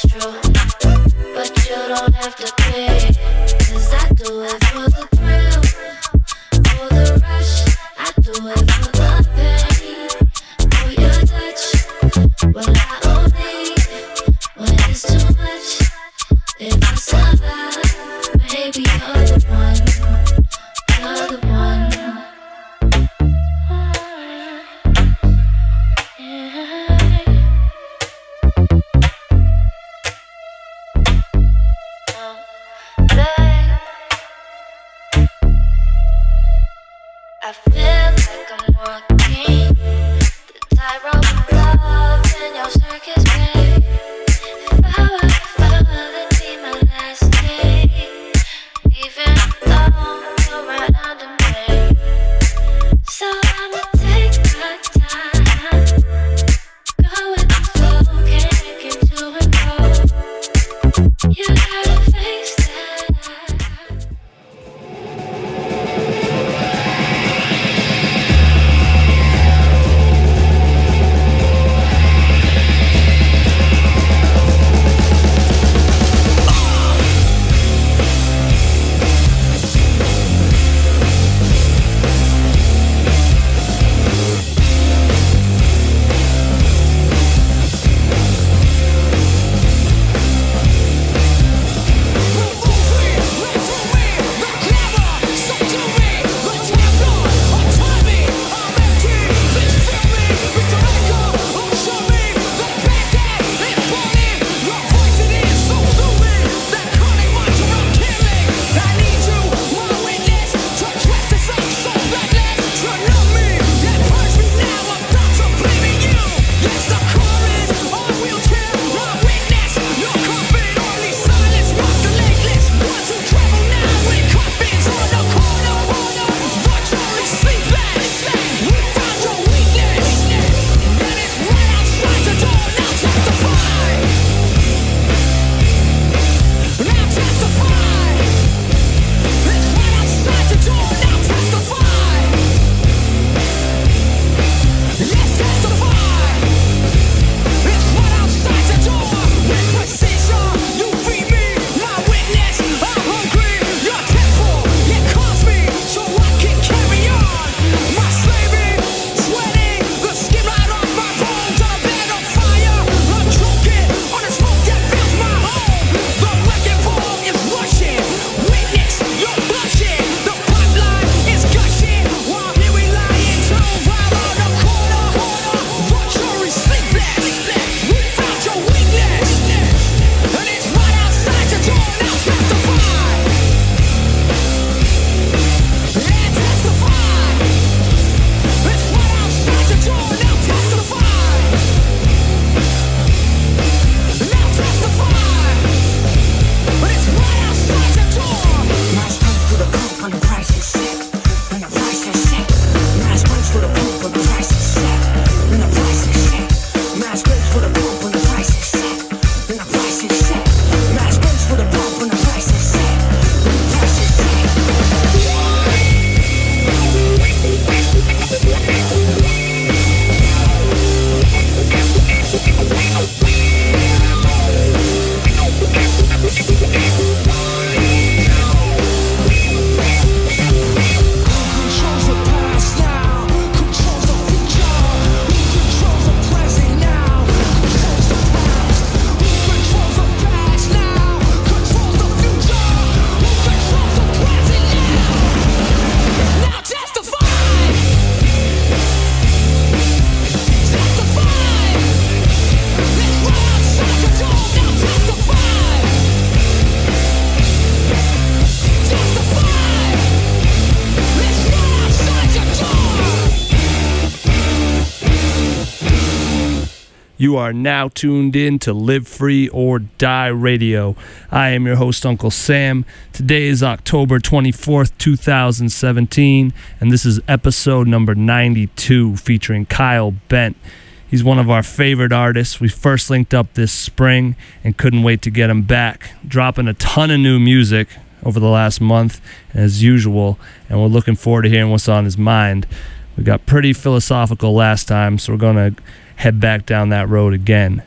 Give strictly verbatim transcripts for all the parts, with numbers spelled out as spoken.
You are now tuned in to Live Free or Die Radio. I am your host, Uncle Sam. Today is October twenty-fourth, two thousand seventeen, and this is episode number ninety-two featuring Kyle Bent. He's one of our favorite artists. We first linked up this spring and couldn't wait to get him back, dropping a ton of new music over the last month, as usual, and we're looking forward to hearing what's on his mind. We got pretty philosophical last time, so we're going to head back down that road again.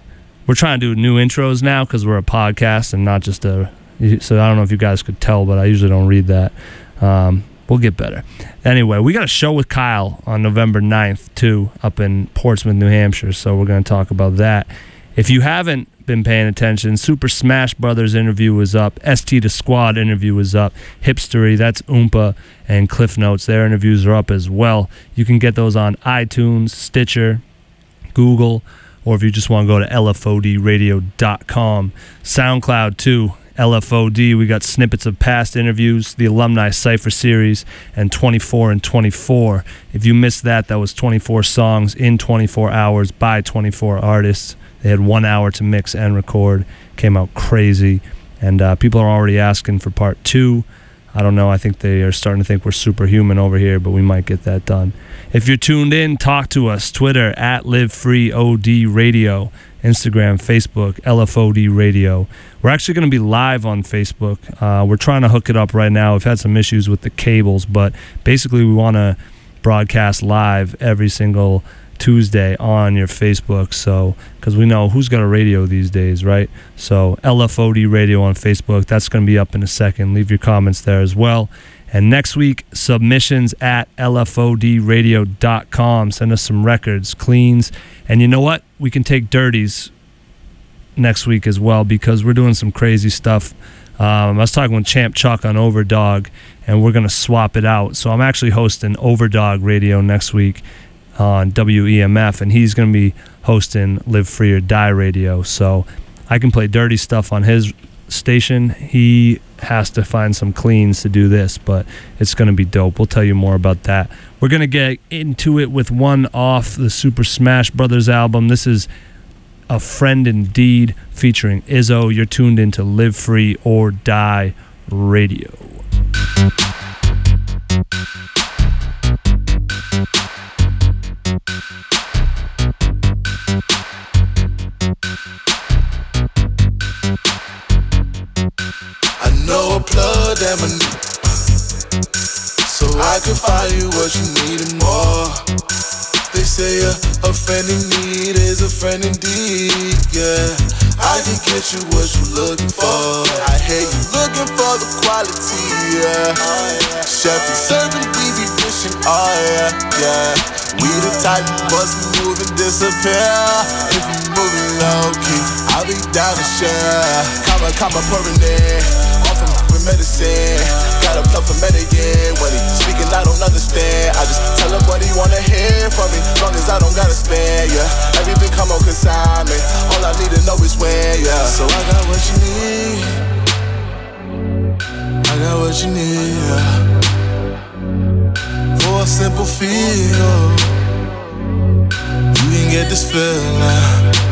we're trying to do new intros now because we're a podcast and not just a. So I don't know if you guys could tell, but I usually don't read that. Um, we'll get better. Anyway, we got a show with Kyle on November ninth, too, up in Portsmouth, New Hampshire. So we're going to talk about that. If you haven't been paying attention, Super Smash Brothers interview was up. S T the Squad interview was up. Hipstery, that's Oompa, and Cliff Notes. Their interviews are up as well. You can get those on iTunes, Stitcher, Google, or if you just want to go to L F O D radio dot com. SoundCloud, too. L F O D, we got snippets of past interviews, the Alumni Cypher Series, and twenty-four and twenty-four. If you missed that, that was twenty-four songs in twenty-four hours by twenty-four artists. They had one hour to mix and record. Came out crazy. And uh, people are already asking for part two. I don't know. I think they are starting to think we're superhuman over here, but we might get that done. If you're tuned in, talk to us. Twitter, at LiveFreeOD Radio. Instagram, Facebook, L F O D Radio. We're actually going to be live on Facebook. Uh, we're trying to hook it up right now. We've had some issues with the cables, but basically we want to broadcast live every single Tuesday on your Facebook. So, because we know who's got a radio these days, right? So L F O D Radio on Facebook. That's going to be up in a second. Leave your comments there as well. And next week, submissions at L F O D radio dot com. Send us some records, cleans. And you know what? We can take dirties next week as well because we're doing some crazy stuff. Um, I was talking with Champ Chuck on Overdog, and we're going to swap it out. So I'm actually hosting Overdog Radio next week on W E M F, and he's going to be hosting Live Free or Die Radio. So I can play dirty stuff on his station. He has to find some cleans to do this, but it's going to be dope. We'll tell you more about that. We're going to get into it with one off the Super Smash Brothers album. This is A Friend Indeed featuring Izzo. You're tuned into Live Free or Die Radio. A plug that I need, so I can find you what you need and more. They say a, a friend in need is a friend indeed, yeah. I can get you what you looking for. I hear you looking for the quality, yeah. Chef is serving, we be dishing, oh yeah, yeah. We the type you must move and disappear. If you moving low key, I'll be down to share. Comma, comma, pouring in. Medicine, got a plug for Medellin. When he speaking, I don't understand. I just tell him what he wanna hear from me, long as I don't gotta spend, yeah. Everything come on consignment, all I need to know is when, yeah. So I got what you need, I got what you need, yeah. For a simple feel, you can get this feeling.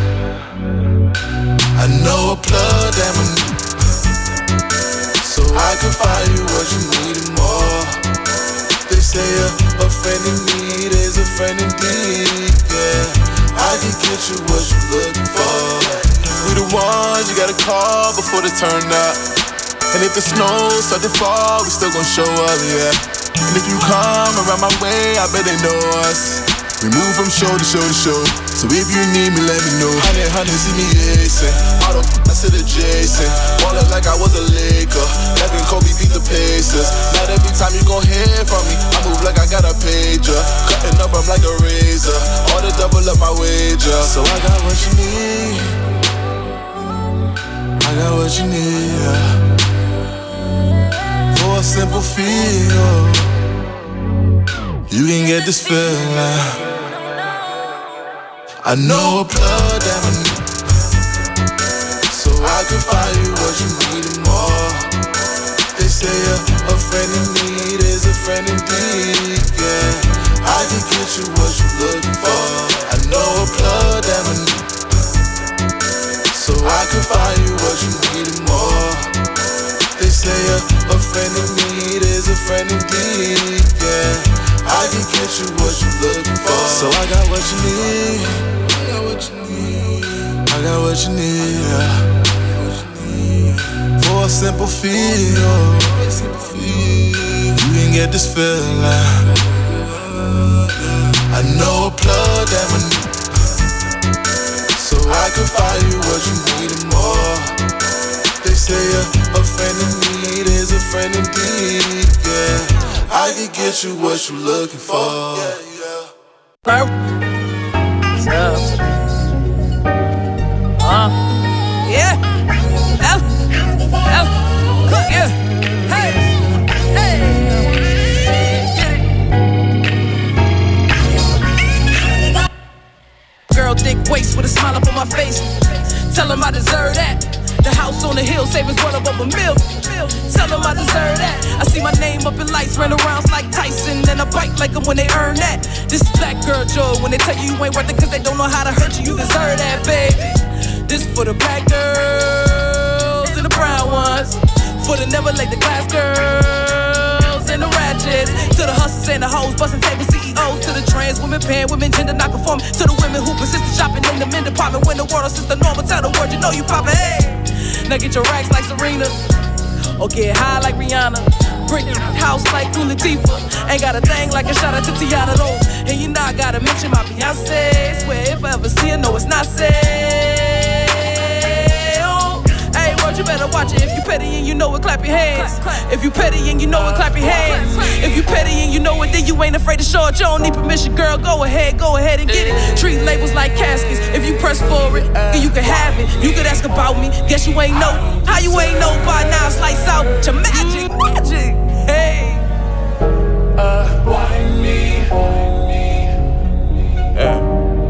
I know a plug that I need, so I can find you what you need and more. They say a, a friend in need is a friend indeed, yeah. I can get you what you looking for. We the ones you gotta call before they turn up. And if the snow start to fall, we still gon' show up, yeah. And if you come around my way, I bet they know us. We move from show to show to show, so if you need me, let me know. Hundred, hundred, see me acing. Auto, I sit adjacent. Ballin' like I was a Laker. Letting Kobe beat the Pacers. Not every time you gon' hear from me, I move like I got a pager. Cutting up, I'm like a razor. All to double up my wager. So I got what you need, I got what you need, yeah. For a simple feel, you can get this feeling. I know a plug that I need, so I can find you what you need and more. They say a, a friend in need is a friend indeed, yeah. I can get you what you looking for. I know a plug that I need, so I can find you what you need and more. They say a, a friend in need is a friend indeed, yeah. I can get you what you looking for. So I got what you need, I got what you need, I got what you need, yeah. For a simple feel, you can get this feeling. I know a plug that I need, so I can find you what you need and more. They say a, a friend in need is a friend indeed, yeah. I can get you what you looking for. Yeah, yeah. Perfect. Uh, yeah. F, F, cook, yeah. Hey, hey, get it. Girl, thick waist with a smile up on my face. Tell him I deserve that. The house on the hill, savings well above a mil. Tell them I deserve that. I see my name up in lights, run around like Tyson, and I bite like them when they earn that. This is black girl joy. When they tell you you ain't worth it, cause they don't know how to hurt you, you deserve that, baby. This for the black girls and the brown ones, for the never late, the glass girls and the ratchets, to the hustlers and the hoes, busting table C E Os, to the trans women, pan women, gender not conforming, to the women who persist in shopping in the men department when the world is the normal. Tell the word, you know you poppin', hey. Now get your racks like Serena, or get high like Rihanna. Brick house like Queen Latifah. Ain't got a thing like a shout out to Tiana though. And you know I gotta mention my Beyonce. Swear if I ever see her, no it's not safe. Oh, hey, word, you better watch it. If you petty and you know it, clap your hands. If you petty and you know it, clap your hands. If you petty and you know it, then you ain't afraid to show it. You don't need permission, girl. Go ahead, go ahead and get it. Treat labels like caskets. If you press for it, then you can have it. You could ask about me. Guess you ain't know. How you ain't know by now? It's lights out. Your magic, magic. Hey. Uh, why me? Why me? Uh.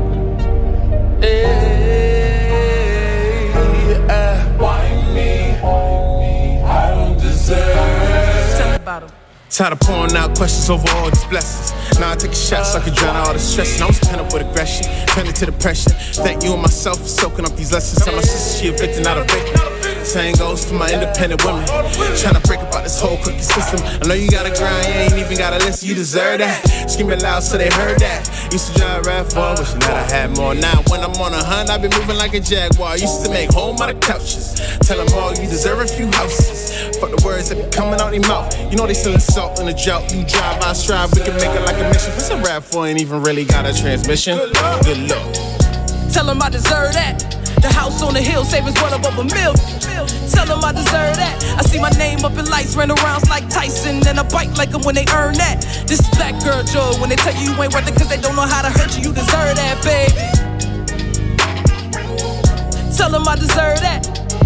Hey, uh, why me? Why me? I don't deserve. Tell me about him. Tired of pouring out questions over all these blessings. Now I take a shot so I can drown out all the stress. And I was pent up with aggression, turned into depression. Thank you and myself for soaking up these lessons. Tell my sister she a victim, not a victim. Same goes for my independent women. Tryna break apart this whole cookie system. I know you gotta grind, you ain't even gotta listen. You deserve that. Scream it loud so they heard that. Used to drive rap for, wishing that I had more. Now when I'm on a hunt, I been moving like a jaguar. Used to make home out of couches. Tell them all you deserve a few houses. Fuck the words that be coming out their mouth. You know they selling salt in a drought. You drive, I strive, we can make it like a mission. Cause a rap for ain't even really got a transmission. Good luck. Tell them I deserve that. The house on the hill, savings well above a mil. Tell them I deserve that. I see my name up in lights, ran around like Tyson, and I bite like them when they earn that. This is black girl joy. When they tell you you ain't worth it, cause they don't know how to hurt you, you deserve that, baby. Tell them I deserve that.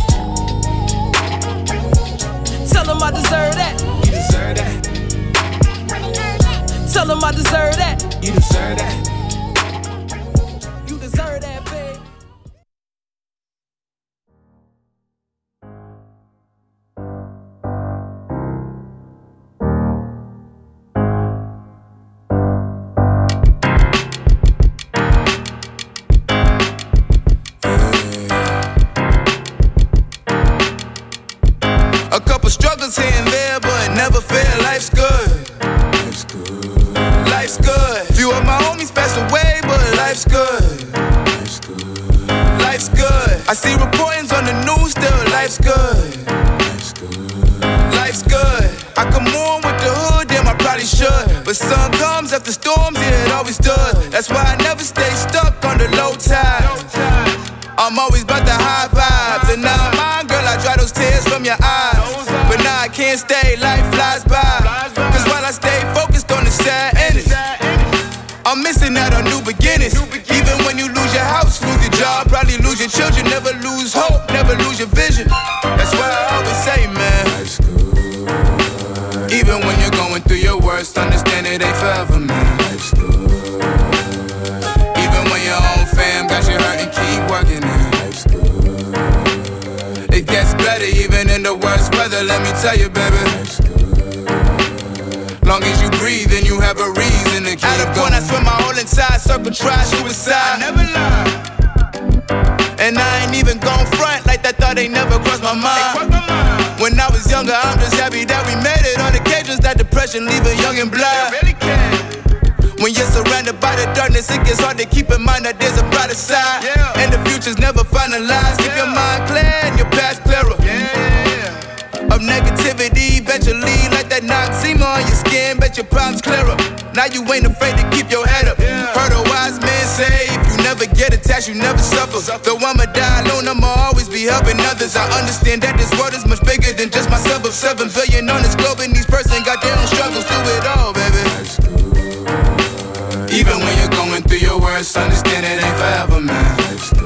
Tell them I deserve that. You deserve that. Tell them I deserve that. You deserve that. You deserve that, babe. A couple struggles here and there, but never fail. Life's good. Life's good. Life's good. Few of my homies passed away, but life's good. Life's good. Life's good. I see reportings on the news, still life's good. Life's good. Life's good. I come on with the hood, damn I probably should. But sun comes after storms, yeah it always does. That's why I never stay stuck on the low tides. I'm always about the high vibes. And now I'm mine, girl, I dry those tears from your eyes. But now I can't stay, life flies by. Cause while I stay focused on the sad endings, I'm missing out on new beginnings. Even when you lose your house, lose your job, probably lose your children. Never lose hope, never lose your vision. That's why I always say, man, life's good. Even when you're going through your worst, understand it ain't forever, man. Life's good. Even when your own fam got you hurting, keep working it. Life's good. It gets better even in the worst weather, let me tell you, baby. Life's good. Long as you breathe and you have a reason to keep going. At a point I spent my whole entire circle try suicide. I never lied. And I ain't even gon' front like that thought ain't never crossed my mind. When I was younger, I'm just happy that we made it. On occasions that depression leave a young and blind. Really can. When you're surrounded by the darkness, it gets hard to keep in mind that there's a brighter side. Yeah. And the future's never finalized. Yeah. Keep your mind clear and your past clearer. Yeah. Of negativity, eventually, like that Noxema on your skin, bet your problems clearer. Now you ain't afraid to keep your head up. Yeah. Heard a wise man say, if you never never get attached, you never suffer. Though I'ma die alone, I'ma always be helping others. I understand that this world is much bigger than just myself. Of seven billion on this globe, and each person got their own struggles through it all, baby. Even when you're going through your worst, understand it ain't forever, man.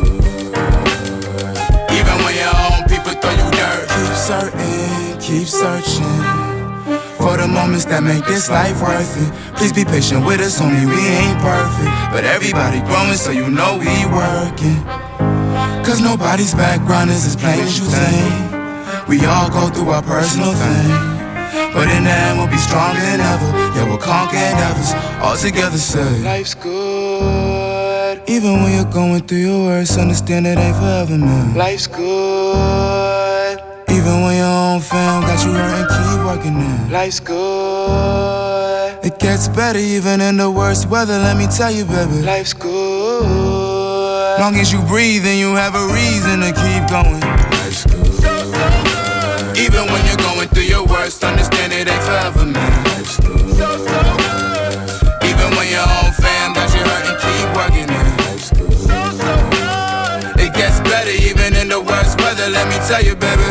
Even when your own people throw you dirt. Keep searching, keep searching for the moments that make this life worth it. Please be patient with us, homie, we ain't perfect, but everybody growing, so you know we working. Cause nobody's background is as plain as you think. We all go through our personal thing, but in the end we'll be stronger than ever. Yeah, we'll conquer endeavors all together, say life's good. Even when you're going through your worst, understand it ain't forever, man. Life's good. Even when your own fam got you hurting, keep working it. Life's good. It gets better even in the worst weather, let me tell you, baby. Life's good. Long as you breathe and you have a reason to keep going. Life's good. Even when you're going through your worst, understand it ain't forever, man. Life's good. Even when your own fam got you hurting, keep working it. Life's good. It gets better even in the worst weather, let me tell you, baby.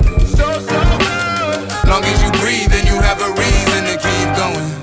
Long as you breathe and you have a reason to keep going.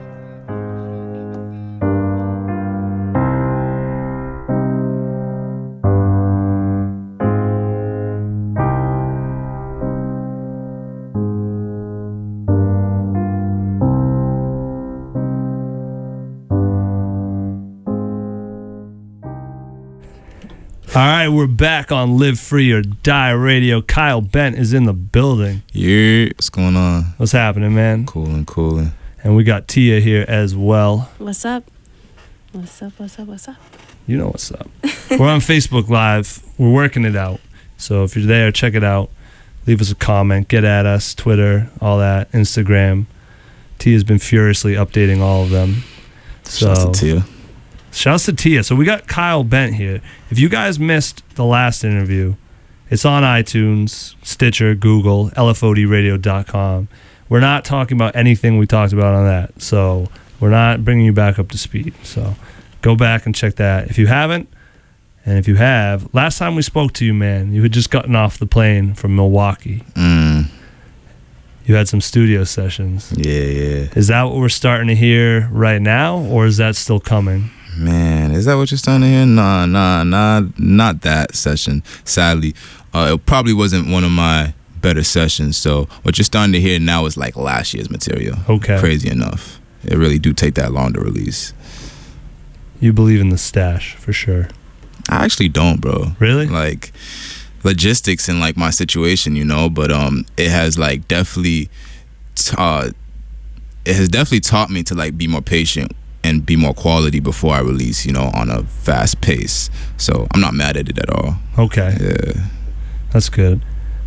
All right, we're back on Live Free or Die Radio. Kyle Bent is in the building. Yeah, what's going on? What's happening, man? Coolin', coolin'. And we got Tia here as well. What's up? What's up, what's up, what's up? You know what's up. We're on Facebook Live. We're working it out. So if you're there, check it out. Leave us a comment. Get at us. Twitter, all that. Instagram. Tia's been furiously updating all of them. So, Shouts to Tia. Shouts to Tia. So we got Kyle Bent here. If you guys missed the last interview, it's on iTunes, Stitcher, Google, L F O D radio dot com. We're not talking about anything we talked about on that. So we're not bringing you back up to speed. So go back and check that if you haven't. And if you have, last time we spoke to you, man, you had just gotten off the plane from Milwaukee. Mm. You had some studio sessions. Yeah, yeah. Is that what we're starting to hear right now, or is that still coming? Man, is that what you're starting to hear? Nah, nah, nah, not that session, sadly. Uh, it probably wasn't one of my better sessions, so what you're starting to hear now is like last year's material. Okay. Crazy enough. It really do take that long to release. You believe in the stash, for sure. I actually don't, bro. Really? Like, logistics and like my situation, you know, but um, it has like definitely, t- uh, it has definitely taught me to like be more patient and be more quality before I release, you know, on a fast pace. So I'm not mad at it at all. Okay. Yeah. That's good.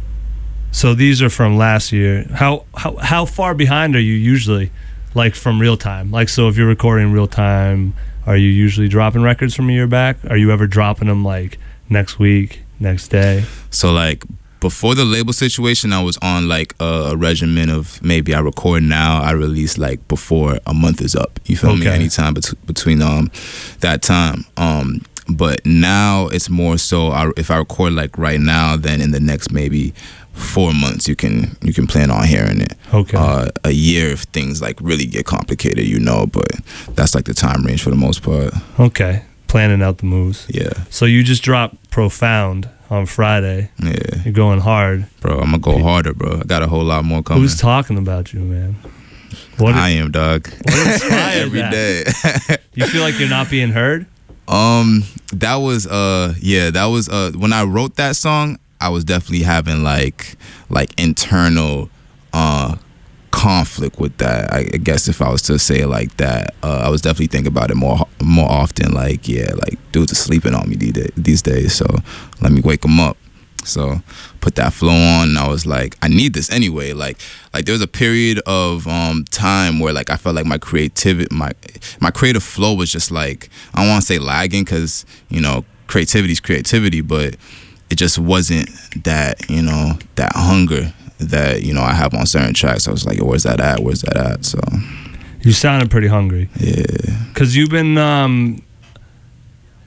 So these are from last year. How how how far behind are you usually, like from real time? Like, so if you're recording real time, are you usually dropping records from a year back? Are you ever dropping them like next week, next day? So like before the label situation, I was on like a, a regimen of maybe I record now, I release like before a month is up. You feel Okay. me? Anytime bet- between um that time. Um, but now it's more so I, if I record like right now, then in the next maybe four months you can you can plan on hearing it. Okay. Uh, a year if things like really get complicated, you know. But that's like the time range for the most part. Okay. Planning out the moves. Yeah. So you just dropped Profound on Friday. Yeah. You're going hard. Bro, I'm gonna go harder, bro. I got a whole lot more coming. Who's talking about you, man? What I am, dog. What inspired Every that? day. You feel like you're not being heard? Um, that was uh, yeah, that was uh, when I wrote that song, I was definitely having like like internal uh conflict with that. I guess if I was to say it like that, uh, I was definitely thinking about it more more often. Like, yeah, like dudes are sleeping on me these these days, so let me wake them up. So put that flow on, and I was like, I need this anyway. Like, like there was a period of um, time where like I felt like my creativity, my my creative flow was just like, I don't want to say lagging, because you know creativity is creativity, but it just wasn't that, you know, that hunger that, you know, I have on certain tracks. I was like, where's that at? Where's that at? So You sounded pretty hungry. yeah, Because you've been um,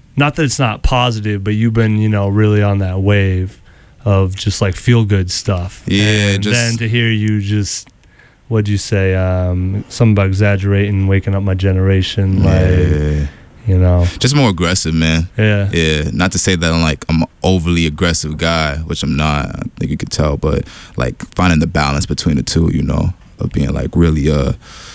not that it's not positive, but you've been, you know, really on that wave of just like feel good stuff. Yeah, and just then to hear you just, what'd you say? Um, something about exaggerating, waking up my generation, like, yeah. you know, just more aggressive, man. yeah, Yeah, not to say that I'm like I'm an overly aggressive guy, which I'm not. I think you could tell, but like finding the balance between the two, you know, of being like really uh,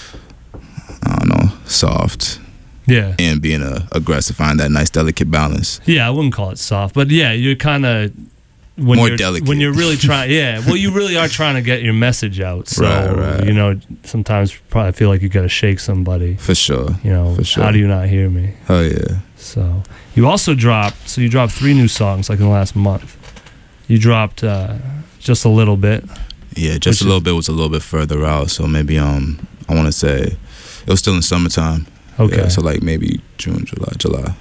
I don't know, soft yeah, and being uh, aggressive, find that nice delicate balance. yeah. I wouldn't call it soft, but yeah, you're kind of when More you're, delicate. when you're really trying. Yeah, well, you really are trying to get your message out. So Right, right. you know, sometimes probably feel like you got to shake somebody. For sure. You know, For sure. how do you not hear me? Oh yeah. So you also dropped. So you dropped three new songs like in the last month. You dropped uh, just a little bit. Yeah, just Which a little is- bit was a little bit further out. So maybe um, I want to say it was still in summertime. Okay. Yeah, so like maybe June, July, July.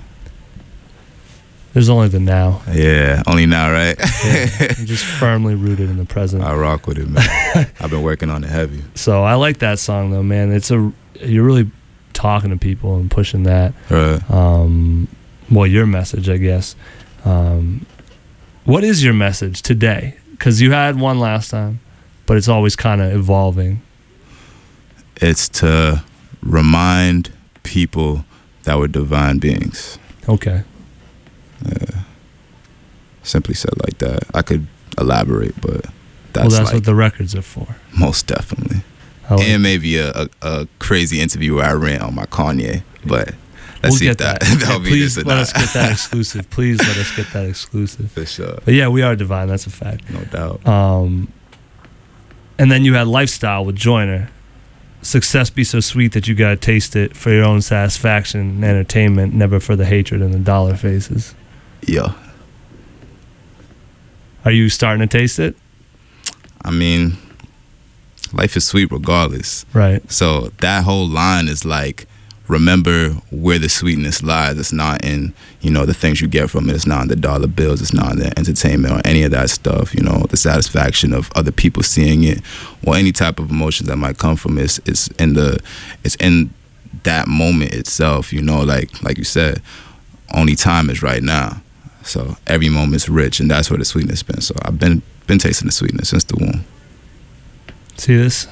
There's only the now. Yeah, only now, right? Yeah, I'm just firmly rooted in the present. I rock with it, man. I've been working on it heavy. So I like that song though, man. It's a you're really talking to people and pushing that. Right. Um, well, your message, I guess. Um, what is your message today? Because you had one last time, but it's always kind of evolving. It's to remind people that we're divine beings. Okay. Yeah. Simply said like that. I could elaborate, but that's, well, that's like what the records are for. most definitely. I like- And maybe a, a, a crazy interview where I ran on my Kanye, but let's we'll see get if that, that. that'll Yeah, be please this or let not. us get that exclusive. Please let us get that exclusive. For sure. But yeah, we are divine. That's a fact. No doubt. Um, and then you had Lifestyle with Joyner. Success be so sweet that you gotta taste it for your own satisfaction and entertainment, never for the hatred and the dollar faces. Yeah. Are you starting to taste it? I mean, life is sweet regardless. Right. So that whole line is like, remember where the sweetness lies. It's not in, you know, the things you get from it. It's not in the dollar bills. It's not in the entertainment or any of that stuff. You know, the satisfaction of other people seeing it or any type of emotions that might come from it. It's, it's in the, it's in that moment itself. You know, like like you said, only time is right now. So every moment's rich, and that's where the sweetness has been. So I've been been tasting the sweetness since the womb. See this?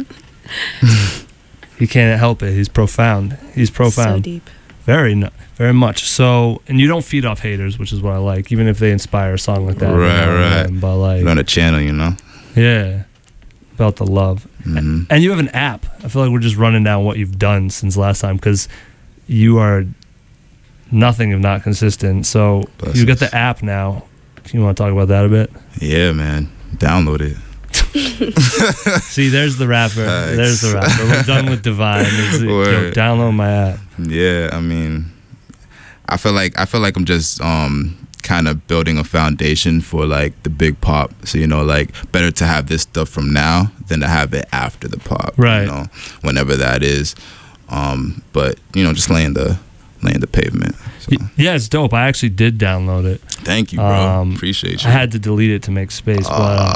He can't help it. He's profound. He's profound. So deep. Very, nu- very much. So, and you don't feed off haters, which is what I like, even if they inspire a song like that. every Right, now and right. then. But like, You're on a channel, you know. yeah, about the love. Mhm. And you have an app. I feel like we're just running down what you've done since last time because you are nothing if not consistent. So Blessings. you got the app now. You want to talk about that a bit? Yeah, man. Download it. See, there's the rapper. Thanks. There's the rapper. We're done with Divine. It's, yo, Word. download my app. Yeah, I mean, I feel like I feel like I'm just um kind of building a foundation for like the big pop. So you know, like better to have this stuff from now than to have it after the pop. Right. You know, whenever that is. Um, but you know, just laying the laying the pavement. So, Y- Yeah, it's dope. I actually did download it. thank you, bro. Um, Appreciate you. I had to delete it to make space, but uh,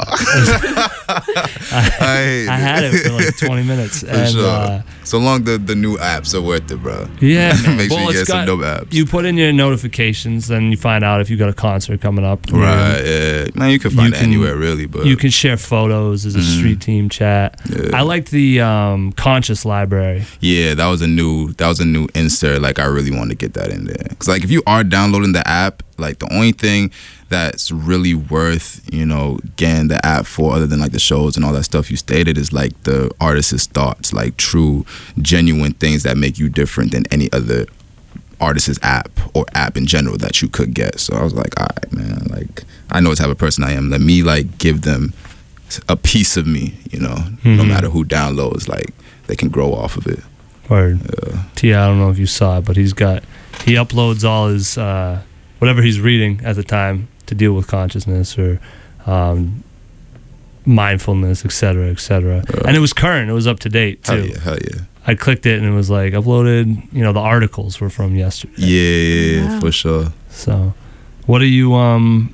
I, I had it for like twenty minutes. For and sure. uh, so long the the new apps are worth it, bro. yeah, man. Make sure Well, you it's get some got- dope apps. You put in your notifications, then you find out if you got a concert coming up. Right, yeah. Man, you can find You it can- anywhere really, but You can share photos as a Mhm. street team chat. Yeah. I like the um, Conscious library. yeah, that was a new that was a new insert. Like I really wanted to get that in there. Cause like if you are downloading the app, like the only thing that's really worth, you know, getting the app for other than like the shows and all that stuff you stated is like the artist's thoughts, like true, genuine things that make you different than any other artist's app or app in general that you could get. So I was like, all right, man, like I know what type of person I am. Let me like give them a piece of me, you know, no Mhm. matter who downloads, like they can grow off of it. Or Yeah. T, I don't know if you saw it, but he's got he uploads all his uh, whatever he's reading at the time to deal with consciousness or um, mindfulness, et cetera, et cetera. Right. And it was current. It was up to date too. Hell yeah, hell yeah. I clicked it and it was like uploaded. You know, the articles were from yesterday. Yeah, yeah, yeah, Wow. for sure. So, what are you um?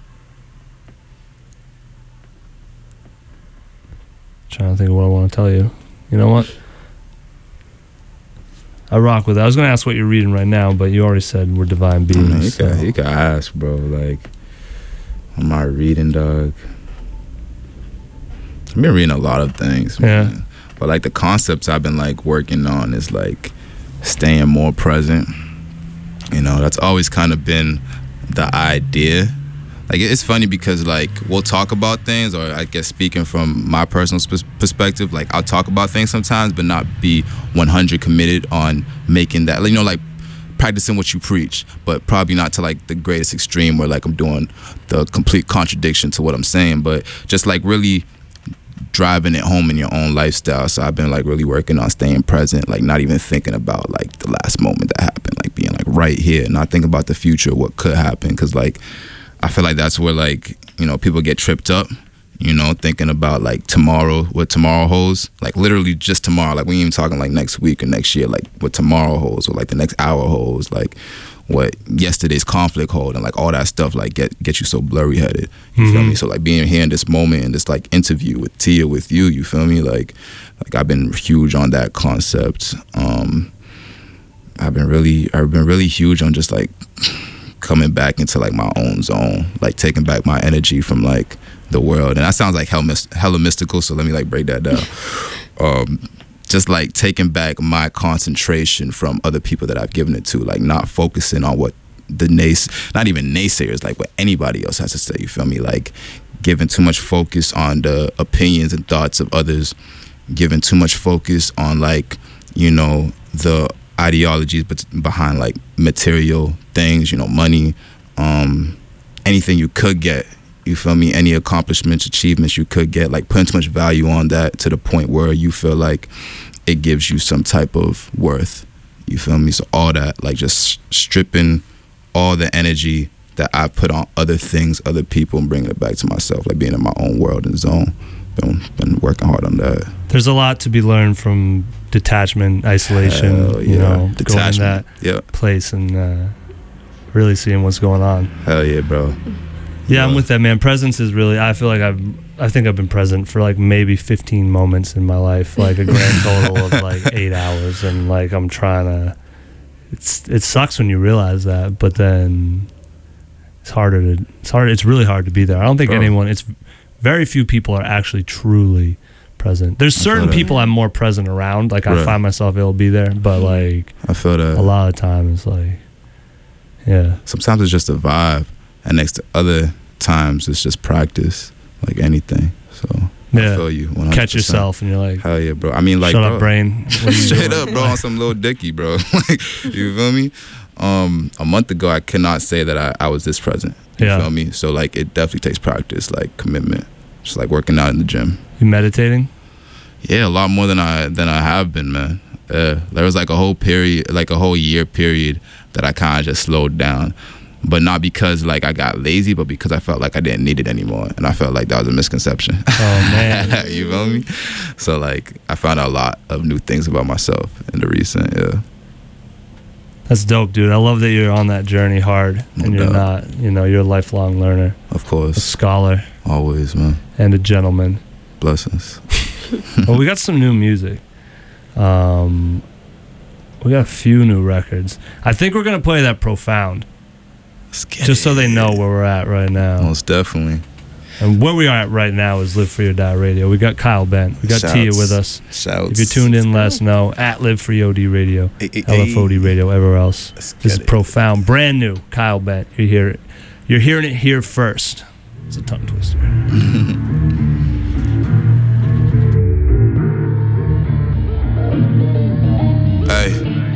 Trying to think of what I want to tell you. You know what? I rock with it. I was gonna ask what you're reading right now, but you already said we're Divine Beings. I mean, you, so. can, you can ask, bro. Like, what am I reading, dog? I've been reading a lot of things, man. Yeah. But like the concepts I've been like working on is like staying more present. You know, that's always kind of been the idea. Like, it's funny because like we'll talk about things, or I guess speaking from my personal sp- perspective, like I'll talk about things sometimes but not be one hundred committed on making that, you know, like practicing what you preach, but probably not to like the greatest extreme where like I'm doing the complete contradiction to what I'm saying, but just like really driving it home in your own lifestyle. So I've been like really working on staying present, like not even thinking about like the last moment that happened, like being like right here, not thinking about the future, what could happen, because like I feel like that's where like, you know, people get tripped up, you know, thinking about like tomorrow, what tomorrow holds, like literally just tomorrow. Like we ain't even talking like next week or next year, like what tomorrow holds, or like the next hour holds, like what yesterday's conflict hold, and like all that stuff like get get you so blurry headed. You mm-hmm. feel me? So like being here in this moment and this like interview with Tia, with you, you feel me? Like like I've been huge on that concept. Um, I've been really I've been really huge on just like coming back into like my own zone, like taking back my energy from like the world. And that sounds like hell myst- hella mystical, so let me like break that down. um, just like taking back my concentration from other people that I've given it to, like not focusing on what the nays, not even naysayers, like what anybody else has to say, you feel me? Like giving too much focus on the opinions and thoughts of others, giving too much focus on like, you know, the ideologies but behind like material things, you know, money, um, anything you could get, you feel me, any accomplishments, achievements you could get, like putting too much value on that to the point where you feel like it gives you some type of worth, you feel me? So all that, like just stripping all the energy that I put on other things, other people, and bringing it back to myself, like being in my own world and zone. Been, been working hard on that. There's a lot to be learned from detachment, isolation, Hell yeah. you know, detachment. going in that yep. place and uh, really seeing what's going on. Hell yeah, bro. Yeah, yeah, I'm with that, man. Presence is really, I feel like I've, I think I've been present for like maybe fifteen moments in my life, like a grand total of like eight hours. And like I'm trying to, it's it sucks when you realize that, but then it's harder to, it's hard, it's really hard to be there. I don't think bro. anyone, it's very few people are actually truly present. There's certain people I'm more present around, like right. I find myself able to be there, but like I feel that a lot of time it's like, yeah. Sometimes it's just a vibe. And next to other times, it's just practice, like anything. So yeah. I feel you. one hundred percent. Catch yourself, and you're like, hell yeah, bro. I mean, like, shut bro, up, brain. Straight up, bro, on some Lil Dicky, bro. Like, you feel me? Um, a month ago, I cannot say that I, I was this present. You yeah. feel me? So like, it definitely takes practice, like commitment. Just like working out in the gym. You meditating? Yeah, a lot more than I than I have been, man. Uh, there was like a whole period, like a whole year period that I kind of just slowed down. But not because like I got lazy, but because I felt like I didn't need it anymore, and I felt like that was a misconception. Oh man, you feel me? So like I found out a lot of new things about myself in the recent. Yeah, that's dope, dude. I love that you're on that journey hard, no and you're doubt. not, you know, you're a lifelong learner. Of course, a scholar, always, man, and a gentleman. Blessings. Well, we got some new music. Um, we got a few new records. I think we're gonna play that Profound. Just so they know where we're at right now. Most definitely. And where we are at right now is Live Free or Die Radio. We got Kyle Bent. We got Shouts. Tia with us. Shouts. If you're tuned in, let us know. At Live Free O D Radio. Hey, hey, L F O D Radio, everywhere else. This is it. Profound. Brand new. Kyle Bent. You hear it. You're hearing it here first. It's a tongue twister. Hey.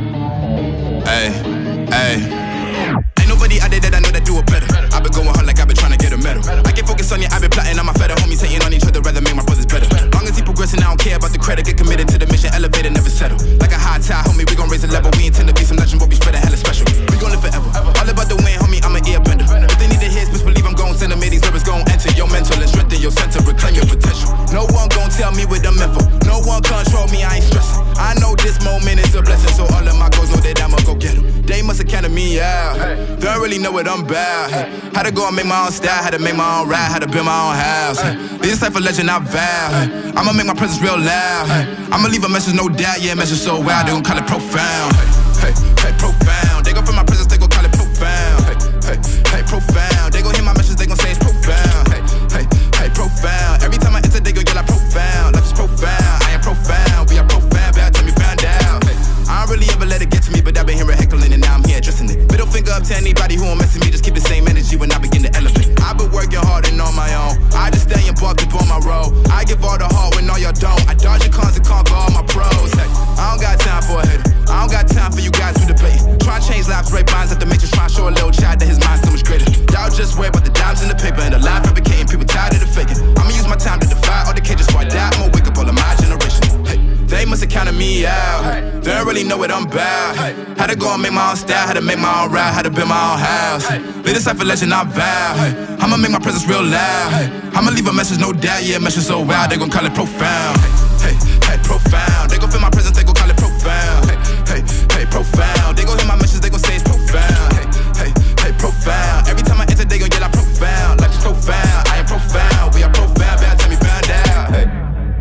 Hey. Hey. Nobody out there that I know that do it better. I've been going hard like I've been trying to get a medal. I get focused on you, I've been plotting on my fed homies hating on each other, rather make my brothers better. Long as he progressing, I don't care about the credit. Get committed to the mission, elevator, never settle. Like a high tide, homie, we gon' raise the level. We intend to be some legend, but we spread a hella special. We gon' live forever. All about the win, homie, I'm an airbender. If they need to hear, just believe I'm gon' send them. These lyrics gon' enter your mental and strengthen your center, reclaim your potential. No one gon' tell me what I'm meant for. No No one control me, I ain't stressing. I know this moment is a blessing, so all of my goals know that I'ma go get them. They must have counted me out. They don't really know what I'm about. Had to go and make my own style, had to make my own ride, had to build my own house. This type of legend I vow. I'ma make my presence real loud. I'ma leave a message, no doubt, yeah, message so wild, they gon' call it profound. Hey, hey, profound. They gon' feel my presence, they gon' call it profound. Hey, hey, hey, profound. They gon' hear my message, they gon' say it's profound. Hey, hey, hey, profound. Every time I enter, they gon' yell like profound. Life is profound, I am profound. We are profound, but I tell me found out. Hey, I don't really ever let it get to me, but I've been hearing heckling and now I'm here addressing it. Middle finger up to anybody who won't mess with me, just keep the same energy when I begin to elevate. I've been working hard and on my own. I just stay embarked upon my road. I give all the heart when all y'all don't. I dodge your cons and conquer all my pros. Hey, I don't got time for a hater. I don't got time for you guys who debate. Try to change lives, break minds at the matrix. Try to show a little child that his mind's so much greater. Y'all just worry about the dimes in the paper and the lie fabricating. People tired of the faking. I'ma use my time to defy all the cages before I die. I'ma wake up all of my generation. Hey, they must have counted me out. They don't really know what I'm about. Had to go and make my own style, had to make my own ride, had to build my own house. Live this life of legend, I vow. I'ma make my presence real loud. I'ma leave a message, no doubt, yeah, message so wild, they gon' call it profound. Hey, hey, profound. They gon' feel my presence, they gon' call it profound. Hey, hey, hey, profound. They gon' hear my message, they gon' say it's profound. Hey, hey, hey, profound. Every time I enter, they gon' yell like profound. Life is profound, I am profound. We are profound, but I tell me found out. Hey.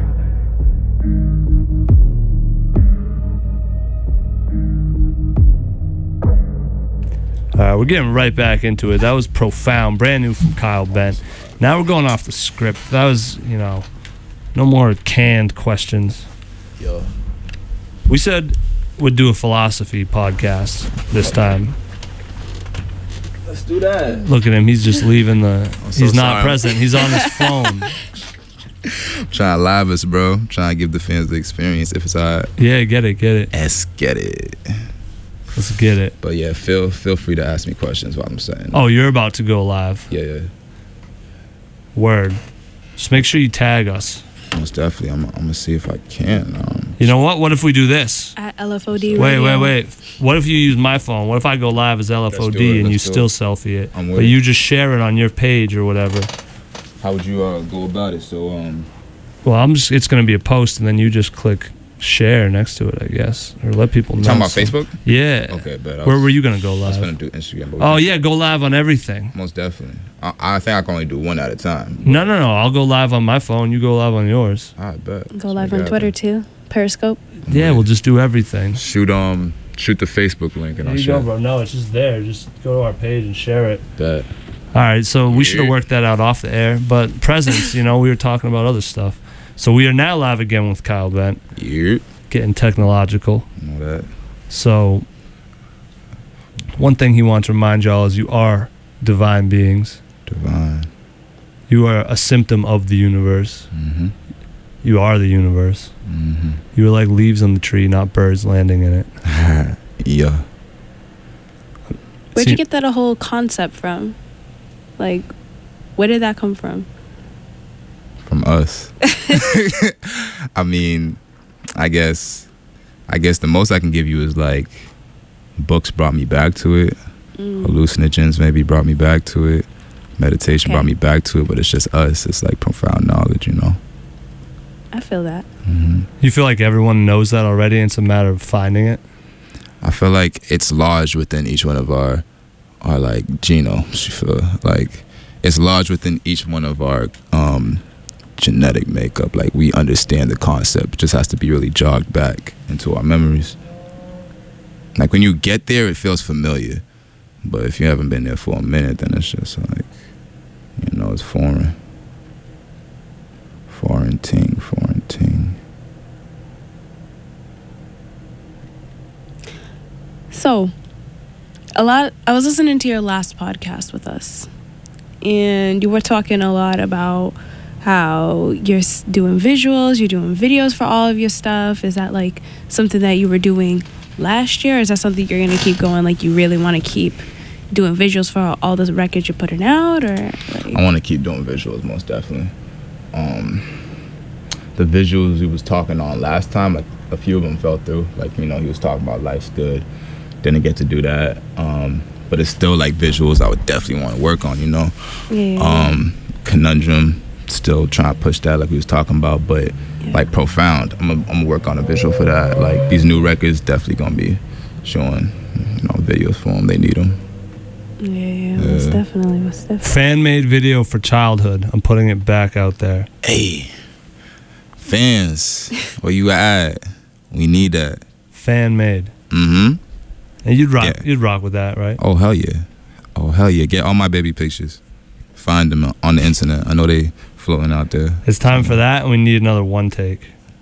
All right, we're getting right back into it. That was profound, brand new from Kyle Bent. Now we're going off the script. That was, you know, no more canned questions. Yo. We said we'd do a philosophy podcast this time. Let's do that. Look at him. He's just leaving the... so he's not sorry. present. He's on his phone. I'm trying to live us, bro. I'm trying to give the fans the experience if it's alright. Yeah, get it, get it. Let's get it. Let's get it. But yeah, feel feel free to ask me questions while I'm saying. Oh, you're about to go live. Yeah, yeah. Word. Just make sure you tag us. Most definitely. I'm, I'm going to see if I can. Um, You know what? What if we do this? At L F O D Wait, Radio. wait, wait. What if you use my phone? What if I go live as L F O D Let's do it, and you let's do still it. selfie it? I'm But with you it. just share it on your page or whatever. How would you uh, go about it? So, um, Well, I'm just it's going to be a post and then you just click share next to it, I guess. Or let people know. talking about so- Facebook? Yeah. Okay, but I Where was- were you going to go I was live? going to do Instagram. But we Oh, can- yeah, go live on everything. Most definitely. I, I think I can only do one at a time. No, no, no. I'll go live on my phone. You go live on yours. I bet. Go live on Twitter too. Periscope. Yeah, we'll just do everything. Shoot um shoot the Facebook link and There I'll you share. go, bro. No, it's just there. Just go to our page and share it. Bet. All right, so we should have Yeah. worked that out off the air. But presents, you know, we were talking about other stuff. So we are now live again with Kyle Bent, Yeah. getting technological. Know that. So one thing he wants to remind y'all is you are divine beings. Divine. You are a symptom of the universe. Mm-hmm. You are the universe. Mm-hmm. You are like leaves on the tree, not birds landing in it. Yeah. Where'd See- you get that a whole concept from? Like, where did that come from? From us. I mean, I guess I guess the most I can give you is like books brought me back to it. Mm. Hallucinogens maybe brought me back to it. Meditation Okay. brought me back to it, but it's just us. It's like profound knowledge, you know. I feel that. Mm-hmm. You feel like everyone knows that already and it's a matter of finding it? I feel like it's lodged within each one of our our like genomes. You feel like it's lodged within each one of our um, genetic makeup. Like we understand the concept. It just has to be really jogged back into our memories. Like when you get there, it feels familiar, but if you haven't been there for a minute, then it's just like, you know, it's foreign. Foreign ting, foreign ting. So, a lot. I was listening to your last podcast with us, and you were talking a lot about how you're s- doing visuals, you're doing videos for all of your stuff. Is that like something that you were doing last year? Or is that something you're gonna keep going? Like you really want to keep doing visuals for all the records you're putting out, or like? I want to keep doing visuals, most definitely. Um, the visuals he was talking on last time, like a few of them fell through. Like, you know, he was talking about life's good. Didn't get to do that. Um, but it's still like visuals I would definitely want to work on, you know. Yeah. Um, Conundrum, still trying to push that like we was talking about, but Yeah. like Profound, I'm gonna I'm gonna work on a visual for that. Like these new records definitely gonna be showing, you know, videos for them. They need them. Yeah, yeah, most Yeah. definitely, most definitely. Fan made video for Childhood. I'm putting it back out there. Hey, fans, where you at? We need that. Fan made. Mm-hmm. And you'd rock. Yeah. You'd rock with that, right? Oh hell yeah. Oh hell yeah. Get all my baby pictures. Find them on the internet. I know they floating out there. It's time for that, and we need another one take.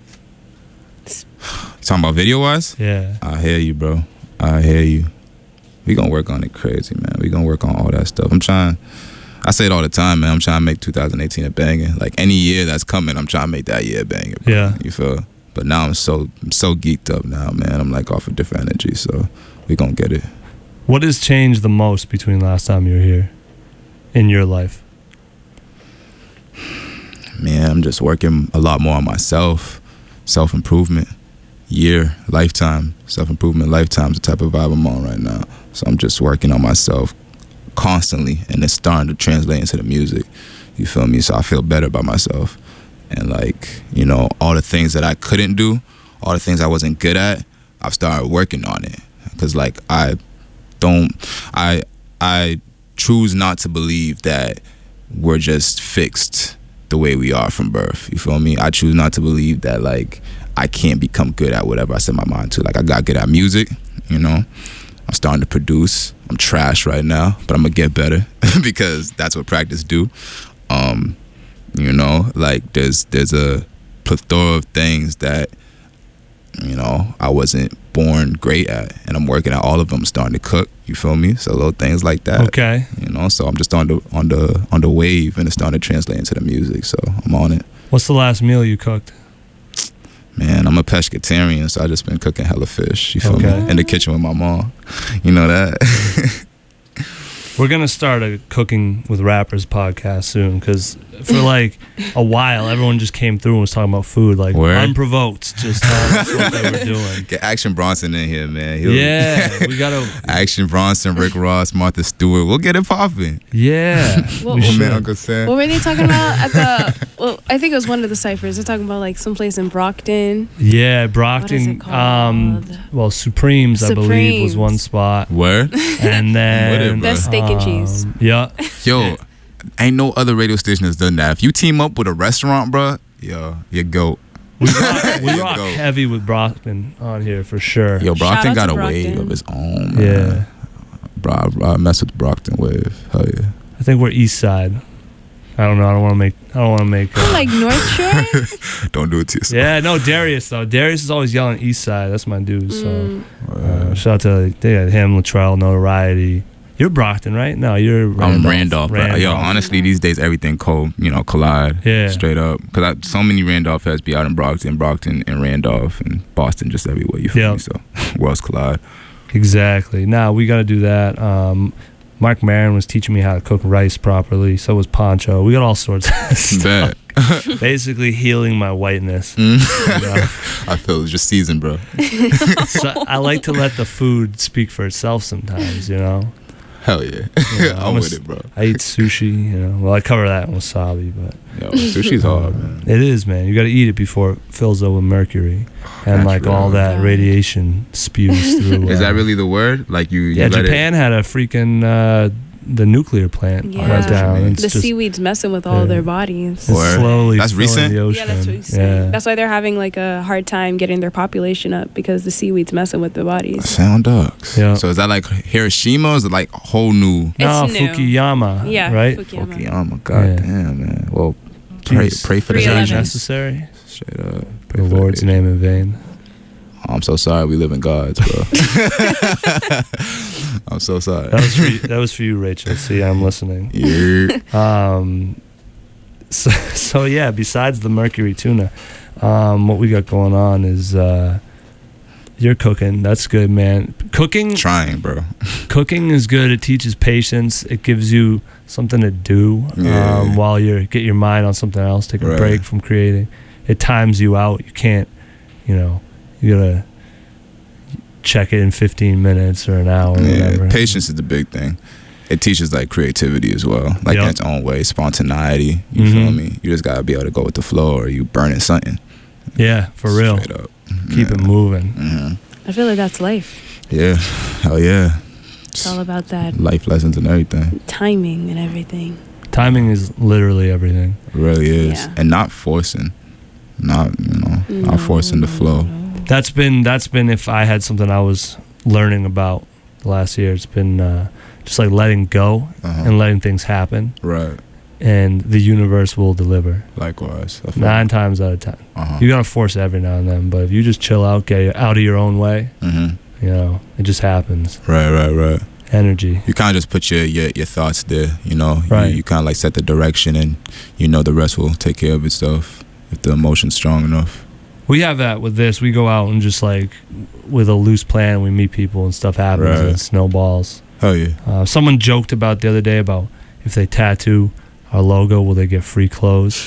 Talking about video wise? Yeah. I hear you, bro. I hear you. We gonna work on it crazy, man. We gonna work on all that stuff. I'm trying. I say it all the time, man. I'm trying to make two thousand eighteen a banger. Like any year that's coming, I'm trying to make that year a banger, bro. Yeah. You feel? But now I'm so I'm so geeked up now, man. I'm like off a different energy, so we gonna get it. What has changed the most between last time you were here in your life? Man, I'm just working a lot more on myself, self improvement, year, lifetime, self improvement, lifetime is the type of vibe I'm on right now. So I'm just working on myself constantly, and it's starting to translate into the music. You feel me? So I feel better about myself, and like, you know, all the things that I couldn't do, all the things I wasn't good at, I've started working on it. Cause like I don't, I I choose not to believe that we're just fixed the way we are from birth. You feel me? I choose not to believe that like I can't become good at whatever I set my mind to. Like I got good at music, you know. I'm starting to produce. I'm trash right now, but I'm gonna get better because that's what practice do. Um, you know, like there's there's a plethora of things that, you know, I wasn't born great at, and I'm working at all of them. Starting to cook, you feel me? So little things like that. Okay. You know, so I'm just on the on the on the wave, and it's starting to translate into the music. So I'm on it. What's the last meal you cooked? Man, I'm a pescatarian, so I just been cooking hella fish. You feel Okay. me? In the kitchen with my mom. You know that. We're gonna start a cooking with rappers podcast soon, because for like a while everyone just came through and was talking about food, like Word. unprovoked, just telling us what they were doing. Get Action Bronson in here, man. He'll- Yeah, we gotta. Action Bronson, Rick Ross, Martha Stewart. We'll get it popping. Yeah, What- we what Oh, man, should. Uncle Sam. What were they talking about at the? Well, I think it was one of the ciphers. They're talking about like someplace in Brockton. Yeah, What is Brockton. it Um, called? well, Supremes, I believe, was Supremes. one spot, Word? and then With it, bro. That's steak and cheese. um, Yeah, Yo, ain't no other radio station that's done that. If you team up with a restaurant, bro, yo, you go. we rock, we You rock go. heavy with Brockton on here for sure. Yo, Shout Brockton out got to a Brockton. wave of his own, man. Yeah, Bro, I, I mess with the Brockton wave. Hell yeah. I think we're East Side. I don't know. I don't want to make. I don't want to make. uh, Like North Shore. Don't do it to yourself. yeah, no, Darius though. Darius is always yelling East Side. That's my dude. So Mm. uh, shout out to they got him, Latrell, Notoriety. You're Brockton, right? No, you're Randolph. I'm Randolph, bro. Yo, Randolph. honestly, these days everything co, you know, collide. Yeah. Straight up, because so many Randolph heads be out in Brockton, Brockton and Randolph and Boston, just everywhere. You feel Yep. me? So worlds collide. Exactly. Now we got to do that. Um, Mark Maron was teaching me how to cook rice properly. So was Poncho. We got all sorts of stuff. Bet. Basically healing my whiteness. Mm. You know? I feel it's just season, bro. So I like to let the food speak for itself sometimes. You know. Hell yeah. Yeah, I'm I'm a with s- it, bro. I eat sushi. You know. Well, I cover that in wasabi, but Yo, sushi's hard, man. it is, man. You got to eat it before it fills up with mercury, and That's like real. all that God. radiation spews through. Is uh, that really the word? Like you? you Yeah, let Japan had a freaking uh, the nuclear plant Yeah. went down. The It's The just, seaweed's messing with all Yeah. their bodies. it's Word. slowly That's filling recent? the ocean. Yeah, that's what he's saying. That's why they're having like a hard time getting their population up, because the seaweed's messing with their It? bodies. Sound ducks. Yeah. So is that like Hiroshima? Or is it like a whole new no, It's new. Fukuyama. Yeah, right. Fukuyama. Fukuyama? God Yeah. damn, man. Well, pray, Jeez. pray for the Is that three nation. eleven. necessary? Straight up. The Pray for the Lord's nation. name in vain. I'm so sorry. We live in God's, bro. I'm so sorry. That was for you, that was for you, Rachel. See, I'm listening. Yeah. Um, so, so yeah. Besides the mercury tuna, um, what we got going on is uh, you're cooking. That's good, man. Cooking. Trying, bro. Cooking is good. It teaches patience. It gives you something to do Yeah. um, while you're get your mind on something else. Take a Right. break from creating. It times you out. You can't, you know, you gotta check it in fifteen minutes or an hour or Yeah. whatever. Patience is the big thing. it teaches like creativity as well, like Yep. in its own way, spontaneity. You Mhm. feel me? You just gotta be able to go with the flow, or you burning something. Yeah, for real. Straight up. Keep it moving. hmm I feel like that's life. Yeah, hell yeah. It's all about that Life lessons and everything. timing and everything. Timing is literally everything. It really is, Yeah. and not forcing, not you know, No, not forcing the flow. no. That's been that's been if I had something I was learning about the last year, it's been uh, just like letting go Uh-huh. and letting things happen, Right. and the universe will deliver. Likewise. I feel- Nine times out of ten. Uh-huh. You gotta force it every now and then, but if you just chill out, get out of your own way, hmm you know, it just happens. Right, right, right. Energy. You kind of just put your, your, your thoughts there, you know. Right. You, you kind of like set the direction, and you know the rest will take care of itself if the emotion's strong enough. We have that with this. We go out and just like with a loose plan, we meet people and stuff happens Right. and it snowballs. Hell yeah. Uh, someone joked about the other day about if they tattoo our logo, will they get free clothes?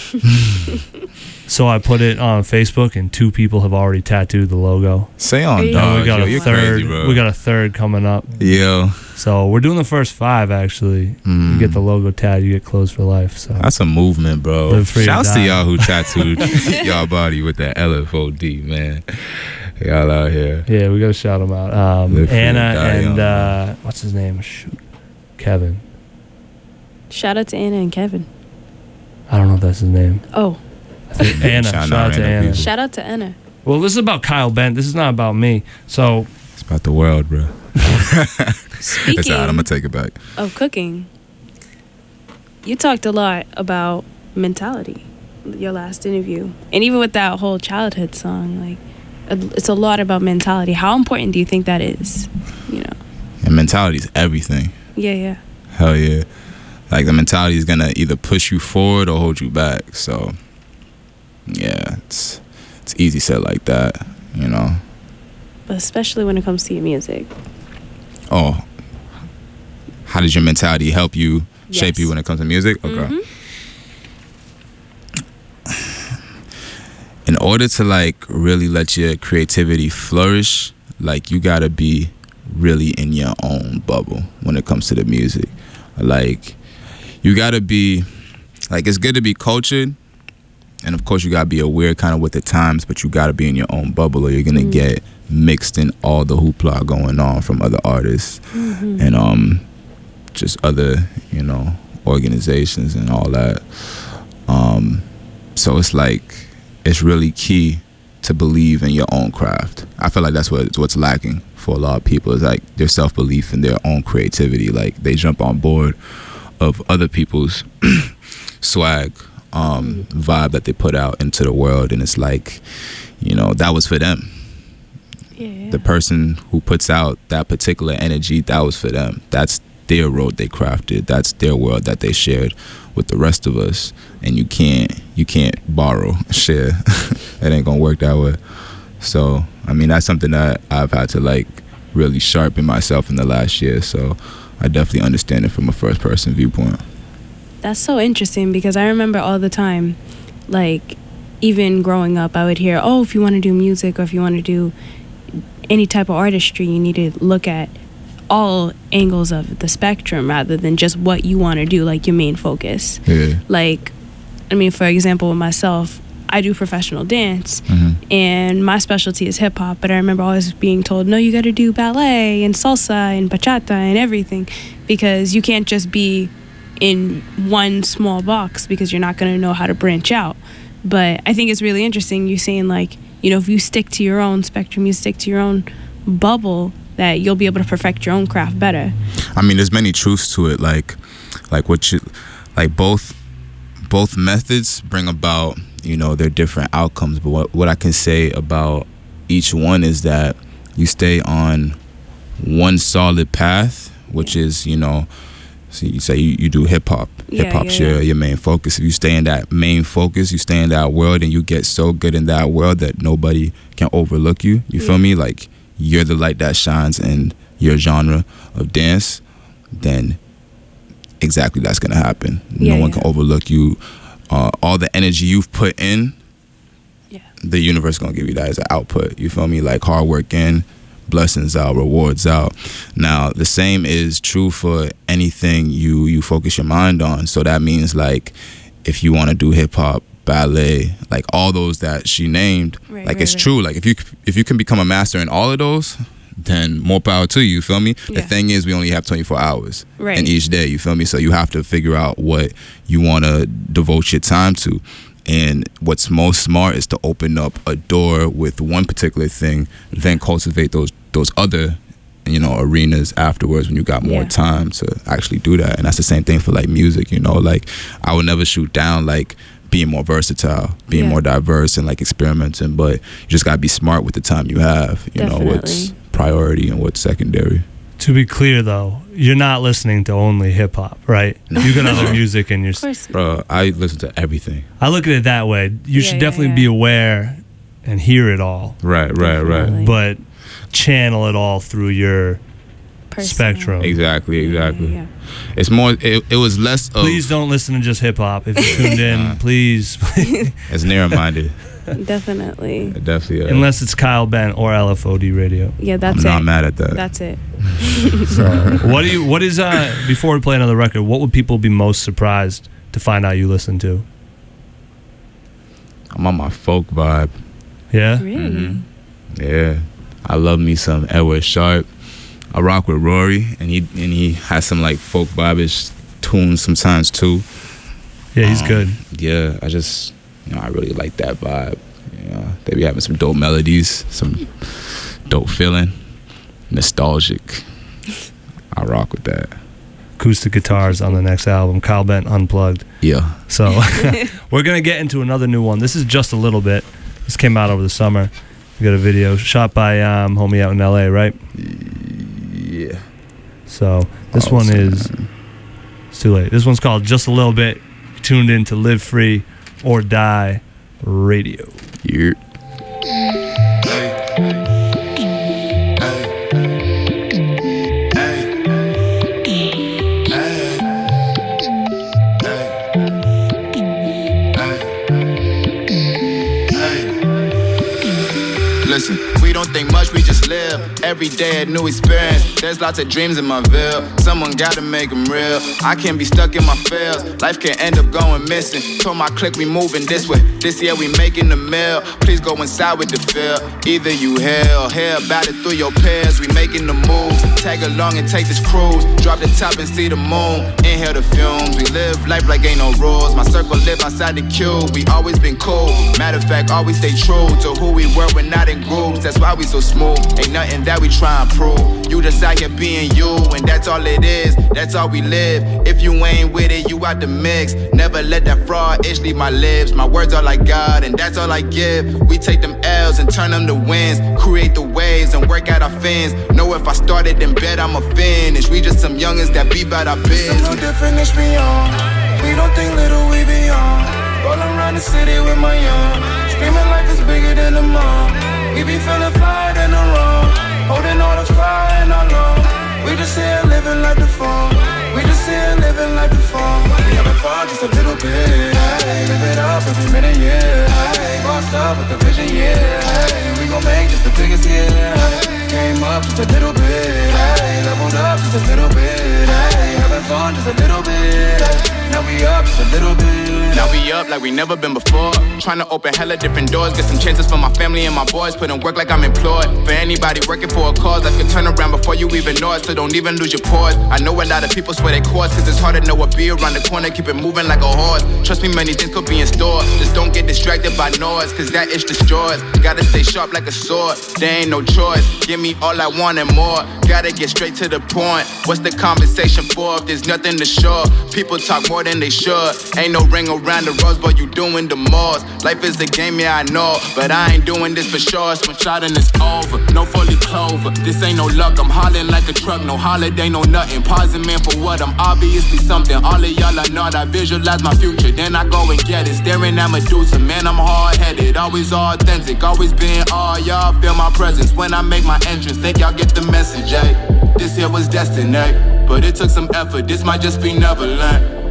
So I put it on Facebook, and two people have already tattooed the logo. Say on, And dog. And we got Yo, a you're third. crazy, bro. We got a third coming up. Yo. So we're doing the first five actually. Mm. You get the logo tattooed, you get clothes for life. So That's a movement, bro. Live free or Shouts to die. y'all who tattooed y'all body with that L F O D, man. Y'all out here. yeah, we gotta shout them out. Um, Live free or Anna die and young. uh, what's his name? Shoot, Kevin. Shout out to Anna and Kevin. I don't know if that's his name. Oh, I think Anna. Shout Shout, out out to random Anna. people. shout out to Anna. Well, this is about Kyle Bent. This is not about me. So It's about the world, bro. Speaking It's alright, I'm gonna take it back. of cooking, you talked a lot about mentality, your last interview, and even with that whole childhood song, like uh, it's a lot about mentality. How important do you think that is? You know? And mentality is everything. Yeah, yeah. Hell yeah. Like the mentality is gonna either push you forward or hold you back. So yeah, it's it's easy said like that, you know. But especially when it comes to your music. Oh, how does your mentality help you shape Yes. you when it comes to music? Okay. Mhm. In order to like really let your creativity flourish, like you gotta be really in your own bubble when it comes to the music. Like you gotta be like, it's good to be cultured, and of course you gotta be aware kind of with the times, but you gotta be in your own bubble, or you're gonna Mm. get mixed in all the hoopla going on from other artists Mhm. and um just other, you know, organizations and all that. Um so it's like it's really key to believe in your own craft. I feel like that's what what's lacking for a lot of people, is like their self-belief in their own creativity. Like they jump on board of other people's swag, um, vibe that they put out into the world, and it's like, you know, that was for them. Yeah. The person who puts out that particular energy, that was for them. That's their road they crafted. That's their world that they shared with the rest of us. And you can't you can't borrow, share. It ain't gonna work that way. So I mean, that's something that I've had to like really sharpen myself in the last year. So I definitely understand it from a first person viewpoint. That's so interesting, because I remember all the time, like, even growing up, I would hear, oh, if you want to do music or if you want to do any type of artistry, you need to look at all angles of the spectrum rather than just what you want to do, like your main focus. Yeah. Like, I mean, for example, with myself, I do professional dance, hmm and my specialty is hip hop, but I remember always being told, no, you got to do ballet and salsa and bachata and everything, because you can't just be in one small box, because you're not going to know how to branch out. But I think it's really interesting you saying, like, you know, if you stick to your own spectrum, you stick to your own bubble, that you'll be able to perfect your own craft better. I mean, there's many truths to it. Like, like what you, like both, both methods bring about, you know, their different outcomes. But what what I can say about each one is that you stay on one solid path, which is, you know, so you say you, you do hip hop. Yeah, Hip hop's yeah, your yeah. your main focus. If you stay in that main focus, you stay in that world, and you get so good in that world that nobody can overlook you. You feel Yeah. me? Like, you're the light that shines in your genre of dance, then exactly that's gonna happen. Yeah, no one yeah. can overlook you. Uh, all the energy you've put in, Yeah. the universe gonna give you that as an output. You feel me? Like hard work in, blessings out, rewards out. Now, the same is true for anything you, you focus your mind on. So that means, like, if you want to do hip-hop, ballet, like all those that she named, Right, like right, it's right. true. Like if you if you can become a master in all of those, then more power to you, you feel me? Yeah. The thing is, we only have twenty-four hours Right. in each day, you feel me? So you have to figure out what you want to devote your time to. And what's most smart is to open up a door with one particular thing, then cultivate those those other, you know, arenas afterwards when you got more Yeah. time to actually do that. And that's the same thing for like music, you know, like I would never shoot down like being more versatile, being Yeah. more diverse and like experimenting, but you just gotta be smart with the time you have, you know, what's Definitely. priority and what's secondary. To be clear, though, you're not listening to only hip hop, right? You got other music in your. Of course. Bro, I listen to everything. I look at it that way. You Yeah, should yeah, definitely yeah. be aware and hear it all, Right, right, Definitely. but channel it all through your Personal. spectrum. Exactly, exactly. Yeah, It's more, it, it was less of, Please don't listen to just hip hop. If you tuned in, please, it's narrow-minded. yeah. Definitely. Definitely. Uh, unless it's Kyle Bent or L F O D Radio. Yeah, I'm that's not it. mad at that. That's it. What do you? What is uh? Before we play another record, what would people be most surprised to find out you listen to? I'm on my folk vibe. Yeah. Really? Yeah, I love me some Edward Sharp. I rock with Rory, and he and he has some like folk vibe-ish tunes sometimes too. Yeah, he's Um, good. Yeah, I just, you know, I really like that vibe. You know, they be having some dope melodies, some dope feeling, nostalgic. I rock with that. Acoustic guitars on the next album, Kyle Bent Unplugged. Yeah. So we're gonna get into another new one. This is Just a Little Bit. This came out over the summer. We got a video shot by um, homie out in L A, right? Yeah. So this Awesome, one is man. it's too late. This one's called Just a Little Bit. You're tuned in to Live Free or Die Radio. Yeah. Listen, we don't think much, we just live. Every day a new experience. There's lots of dreams in my ville. Someone gotta make them real. I can't be stuck in my fails. Life can end up going missing. Told my clique we moving this way. This year we making the mill. Please go inside with the feel. Either you hear or hear about it through your peers. We making the moves. Tag along and take this cruise. Drop the top and see the moon. Inhale the fumes. We live life like ain't no rules. My circle live outside the cube. We always been cool. Matter of fact, always stay true to who we were when not in groups. That's why we so smooth. Ain't nothing that we try and prove. You just out here being you, and that's all it is. That's all we live. If you ain't with it, you out the mix. Never let that fraud itch leave my lips. My words are like God, and that's all I give. We take them L's and turn them to wins. Create the waves and work out our fins. Know if I started in bed, I'ma finish. We just some youngins that be about our business. Some new definition beyond. We don't think little, we beyond. Rolling around the city with my young. Screaming life is bigger than the mom. We be feeling fly than the wrong. Holding all the fire in our lungs. We just here living like the phone. We just here living like the phone. We having fun just a little bit. Hey, live it up every minute, yeah. Hey, lost up with the vision, yeah. Hey, we gon' make this the biggest year. Hey, came up just a little bit. Hey, leveled up just a little bit. Hey, having fun just a little bit. Hey, now we up just a little bit. Now we up like we never been before. Trying to open hella different doors. Get some chances for my family and my boys. Put in work like I'm employed. For anybody working for a cause, life can turn around before you even know it. So don't even lose your pause. I know a lot of people swear they course, cause it's hard to know what be around the corner. Keep it moving like a horse. Trust me, many things could be in store. Just don't get distracted by noise, cause that itch destroys. Gotta stay sharp like a sword. There ain't no choice. Give me all I want and more. Gotta get straight to the point. What's the conversation for if there's nothing to show? People talk more than they should. Ain't no ring around the rose, but you doing the most. Life is a game, yeah, I know. But I ain't doing this for sure. It's one shot and it's over. No fully clover. This ain't no luck. I'm hollering like a truck. No holiday, no nothing. Pausing, man, for what? I'm obviously something. All of y'all are not. I visualize my future. Then I go and get it. Staring at Medusa. Man, I'm hard-headed. Always authentic. Always being all y'all. Feel my presence when I make my entrance. Think y'all get the message, eh? This here was destined, eh? But it took some effort. This might just be Neverland.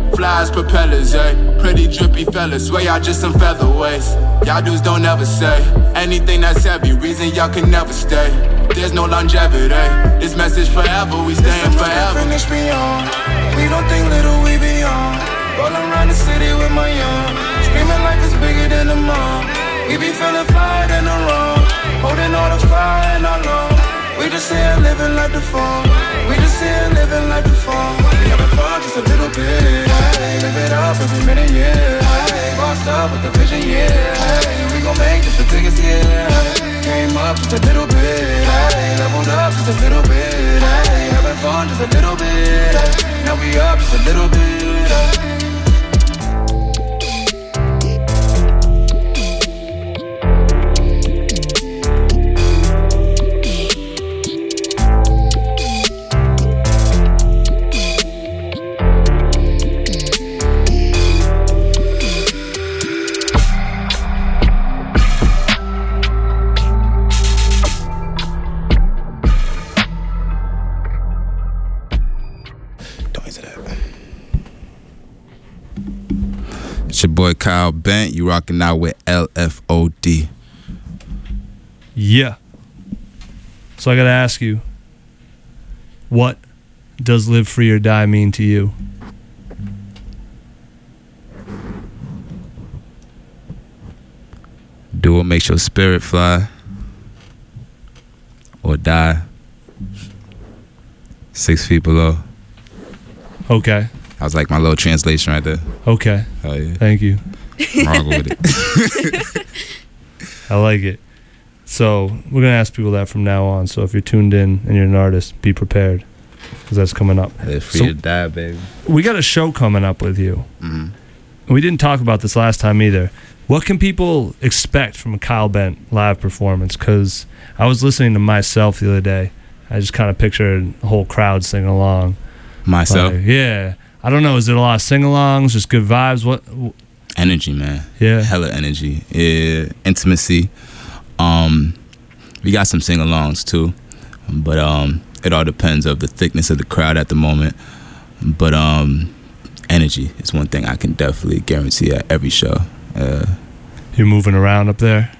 Flies, propellers, eh? Pretty drippy fellas, swear y'all just some featherweights. Y'all dudes don't ever say anything that's heavy, reason y'all can never stay. There's no longevity, this message forever, we staying forever. Finish beyond, we don't think little, we beyond. Rolling around the city with my young, screaming life is bigger than the mom. We be feeling fly than the wrong, holding all the fire in our lungs. We just here living like the fall. We just here living like the fall. We having fun just a little bit. Hey, live it up every minute, yeah. Hey, bossed up with the vision, yeah. Hey, we gon' make this the biggest, yeah. Hey, came up just a little bit. Hey, leveled up just a little bit. Hey, having fun just a little bit. Hey, now we up just a little bit. Hey. It's your boy Kyle Bent. You rocking out with L F O D. Yeah. So I gotta ask you, what does live free or die mean to you? Do what makes your spirit fly or die. Six feet below. Okay. I was like my little translation right there. Okay. Oh yeah. Thank you. I'll go with it. I like it. So we're gonna ask people that from now on. So if you're tuned in and you're an artist, be prepared, because that's coming up. Live free So to die, baby. we got a show coming up with you. Mm-hmm. We didn't talk about this last time either. What can people expect from a Kyle Bent live performance? Because I was listening to myself the other day. I just kind of pictured a whole crowd singing along. Myself. Like, yeah. I don't know. Is it a lot of sing-alongs, just good vibes? What? Energy, man. Yeah. Hella energy. Yeah. Intimacy. Um, we got some sing-alongs too, but um, it all depends of the thickness of the crowd at the moment. But um, energy is one thing I can definitely guarantee at every show. Uh, You're moving around up there?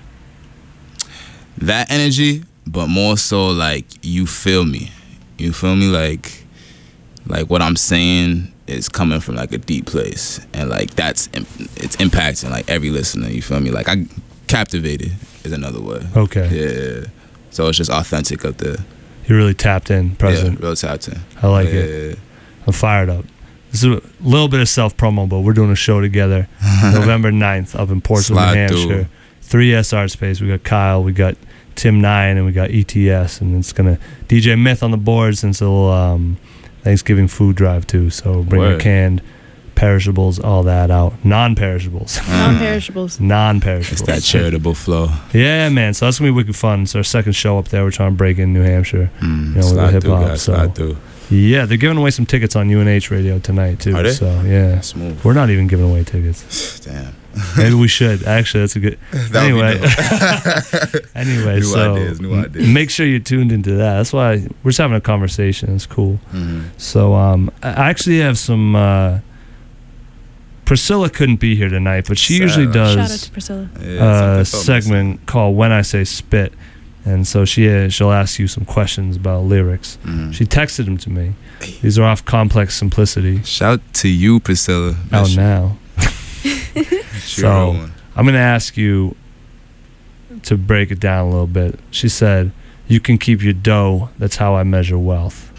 that energy, but more so like you feel me. You feel me? Like, like what I'm saying is coming from like a deep place, and like that's it's impacting like every listener. You feel me? Like I captivated is another word. Okay. Yeah. So it's just authentic up there. You're really tapped in, present. Yeah, real tapped in. I like yeah, it. Yeah. I'm fired up. This is a little bit of self-promo, but we're doing a show together November ninth up in Portsmouth, New Slide Hampshire. through. three S Art Space. We got Kyle, we got Tim Nine, and we got E T S. And it's going to D J Myth on the boards, and it's a little um, Thanksgiving food drive, too. So bring your Word. canned perishables, all that out. Non-perishables. Non-perishables. Non-perishables. It's that charitable flow. Yeah, man. So that's going to be wicked fun. It's our second show up there. We're trying to break in New Hampshire. Mm, You know, with slide hip through, hop, guys. so- Slide through. Yeah, they're giving away some tickets on U N H Radio tonight, too. Are they? So, yeah. Smooth. We're not even giving away tickets. Damn. Maybe we should. Actually, that's a good. That would be Anyway, anyway, New so ideas, new m- ideas. make sure you're tuned into that. That's why we're just having a conversation. It's cool. Mhm. So um, I actually have some. Uh, Priscilla couldn't be here tonight, but she Sad. usually Shout out does to Priscilla. Yeah, a something felt segment called "When I Say Spit," and so she uh, she'll ask you some questions about lyrics. missing. Mhm. She texted them to me. These are off Complex Simplicity. Shout to you, Priscilla. Out Bless you. now. She a So- real one. I'm going to ask you to break it down a little bit. She said, "You can keep your dough. That's how I measure wealth."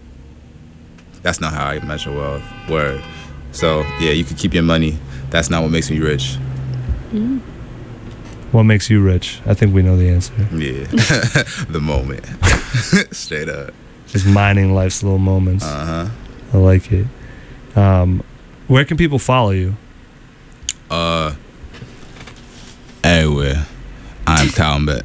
That's not how I measure wealth. Word. So yeah, you can keep your money. That's not what makes me rich. What makes you rich? I think we know the answer. Yeah. The moment. Straight up. Just mining life's little moments. Uh huh. I like it. Um, where can people follow you? Uh. Everywhere. I'm Kyle Bent.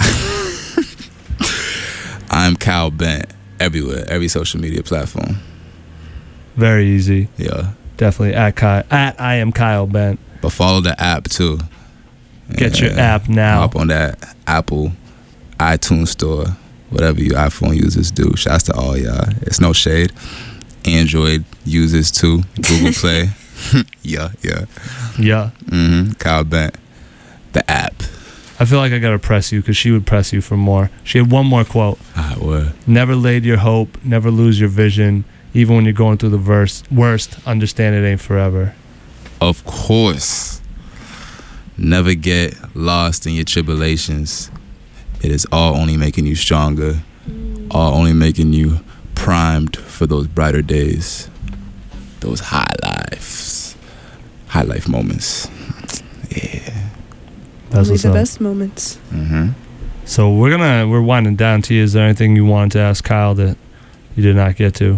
I'm Kyle Bent. Everywhere. Every social media platform. Very easy. Yeah. Definitely at Kyle, at I am Kyle Bent. But follow the app too. Get your Yeah. app now. Hop on that Apple, iTunes store, whatever you iPhone users do. Shouts to all y'all. It's no shade. Android users too. Google Play. yeah, yeah. Yeah. Mm-hmm. Kyle Bent. The app. I feel like I gotta press you because she would press you for more. She had one more quote. Ah, what? Never laid your hope, never lose your vision. Even when you're going through the verse, worst, understand it ain't forever. Of course. Never get lost in your tribulations. It is all only making you stronger. All only making you primed for those brighter days. Those high lives. High life moments. Yeah. That's Only what's the up. best moments. Mm-hmm. So we're gonna we're winding down to you. Is there anything you wanted to ask Kyle that you did not get to?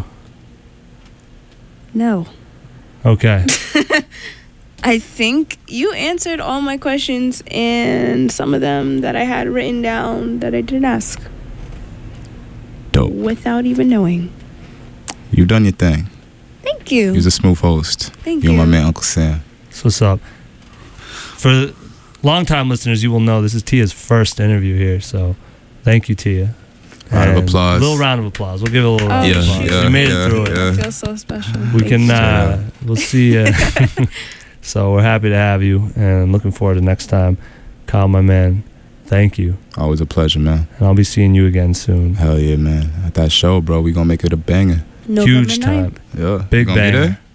No. Okay. I think you answered all my questions and some of them that I had written down that I didn't ask. Dope. Without even knowing. You've done your thing. Thank you. You're a smooth host. Thank You're you. my man, Uncle Sam. So what's up? For long-time listeners, you will know this is Tia's first interview here. So thank you, Tia. Round of And applause. A little round of applause. We'll give it a little round Oh, of Yeah, applause. yeah, you made yeah, it through it. yeah. I feel so special. We Thank can, you. uh, we'll see you. So we're happy to have you and looking forward to next time. Kyle, my man, thank you. Always a pleasure, man. And I'll be seeing you again soon. Hell yeah, man. At that show, bro, we gonna make it a banger. November Huge ninth, time. Yeah. Big You gonna be banger. there?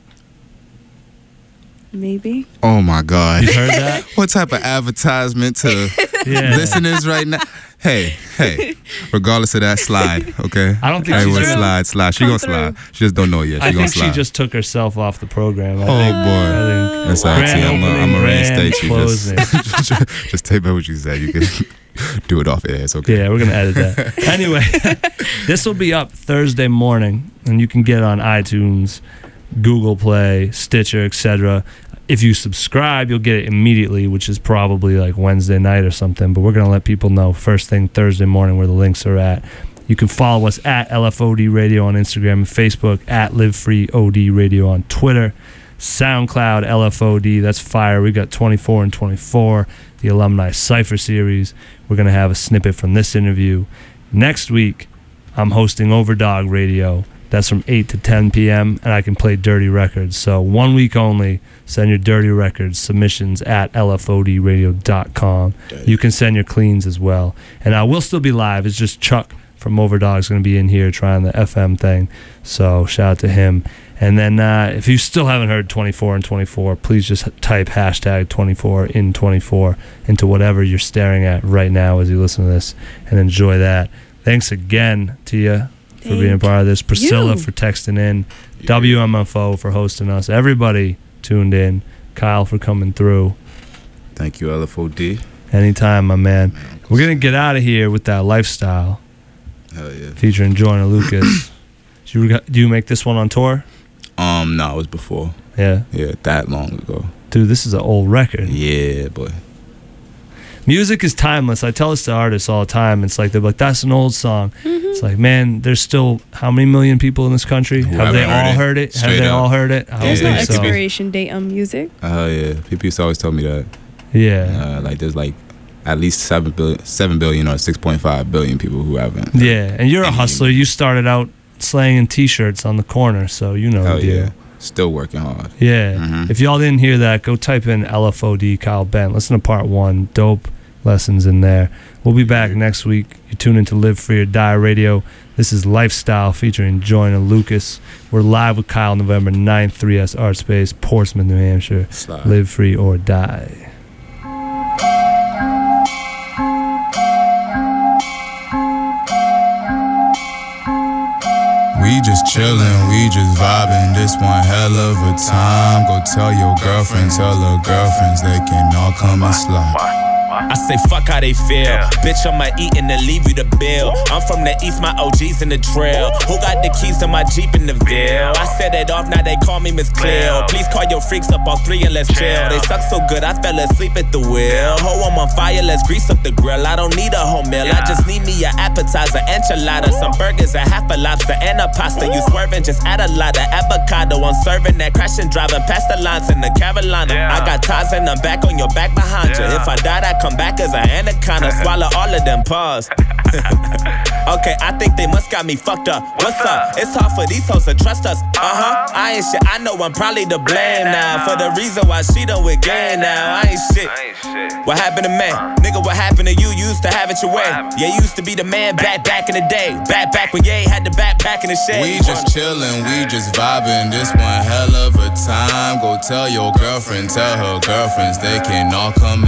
Maybe. Oh my God. You heard that? What type of advertisement to Yeah. listeners right now? Hey, hey. Regardless of that, slide, okay? I don't think Hey, she's well, gonna- slide, slide. She Come gonna through. slide. She just don't know yet. She I gonna think slide. she just took herself off the program. I Oh think. boy. I think That's all right, grand T. I'm opening, gonna grand reinstate you. closing. Just, just, just take back what you said. You can do it off air. It's okay. Yeah, we're gonna edit that. Anyway, this will be up Thursday morning, and you can get it on iTunes, Google Play, Stitcher, et cetera. If you subscribe, you'll get it immediately, which is probably like Wednesday night or something. But we're gonna let people know first thing Thursday morning where the links are at. You can follow us at L F O D Radio on Instagram and Facebook, at Live Free O D Radio on Twitter, SoundCloud L F O D. That's fire. We got twenty-four and twenty-four, the Alumni Cypher Series. We're gonna have a snippet from this interview. Next week, I'm hosting Overdog Radio. That's from eight to ten p.m. and I can play dirty records. So one week only, send your dirty records submissions at L F O D radio dot com. You can send your cleans as well. And I will still be live. It's just Chuck from Overdog is going to be in here trying the F M thing. So shout out to him. And then uh, if you still haven't heard twenty-four and twenty-four, please just type hashtag twenty-four in twenty-four into whatever you're staring at right now as you listen to this and enjoy that. Thanks again, Tia, for Thank being a part of this. Priscilla you. for texting in. W M F O for hosting us. Everybody tuned in. Kyle for coming through. Thank you, L F O D. Anytime, my man. We're going to get out of here with that lifestyle Hell yeah. featuring Joyner Lucas. Do you, do you make this one on tour? Um, no, it was before. Yeah. Yeah, that long ago. Dude, this is an old record. Yeah, boy. Music is timeless. I tell this to artists all the time. It's like, they're like, that's an old song. It's like, man, there's still how many million people in this country? Who Have they haven't heard all it? heard it? Have Straight they up. all heard it? I don't There's no Yeah, think so. expiration date on music. Oh yeah. People used to always tell me that. Yeah. Uh, like there's like at least seven billion, seven billion or six point five billion people who haven't. Yeah. And you're a Any- hustler. You started out slanging T-shirts on the corner, so you know Hell the deal. yeah. Still working hard. Yeah. Mhm. If y'all didn't hear that, go type in L F O D Kyle Bent. Listen to part one. Dope lessons in there. We'll be back next week. You tune into Live Free or Die Radio. This is Lifestyle featuring Joyner Lucas. We're live with Kyle November ninth, three S Art Space, Portsmouth, New Hampshire. Slide. Live Free or Die. We just chillin', we just vibing. This one hell of a time. Go tell your girlfriend, tell her girlfriends they can all come and slide. I say fuck how they feel. Bitch, I'ma eat and then leave you the bill. I'm from the east, my O G's in the trail. Who got the keys to my Jeep in the Ville? I set it off, now they call me Miss Cleo. Please call your freaks up all three and let's chill. They suck so good, I fell asleep at the wheel. Ho, I'm on fire, let's grease up the grill. I don't need a whole meal, I just need me an appetizer, enchilada, some burgers, a half a lobster, and a pasta. You swerving, just add a lot of avocado. I'm serving that crashing, driving past the lines in the Carolina. I got ties and I'm back on your back behind you. If I die, I come back as an anaconda. Swallow all of them paws. Okay, I think they must got me fucked up. What's up? It's hard for these hoes to trust us. Uh-huh. I ain't shit. I know I'm probably to blame now for the reason why she done with game now. I ain't shit. What happened to me? Nigga, what happened to you? You used to have it your way. Yeah, you used to be the man back back in the day. Back back when you ain't had the back back in the shade. We just chillin', we just vibing. This one hell of a time. Go tell your girlfriend, tell her girlfriends they can all come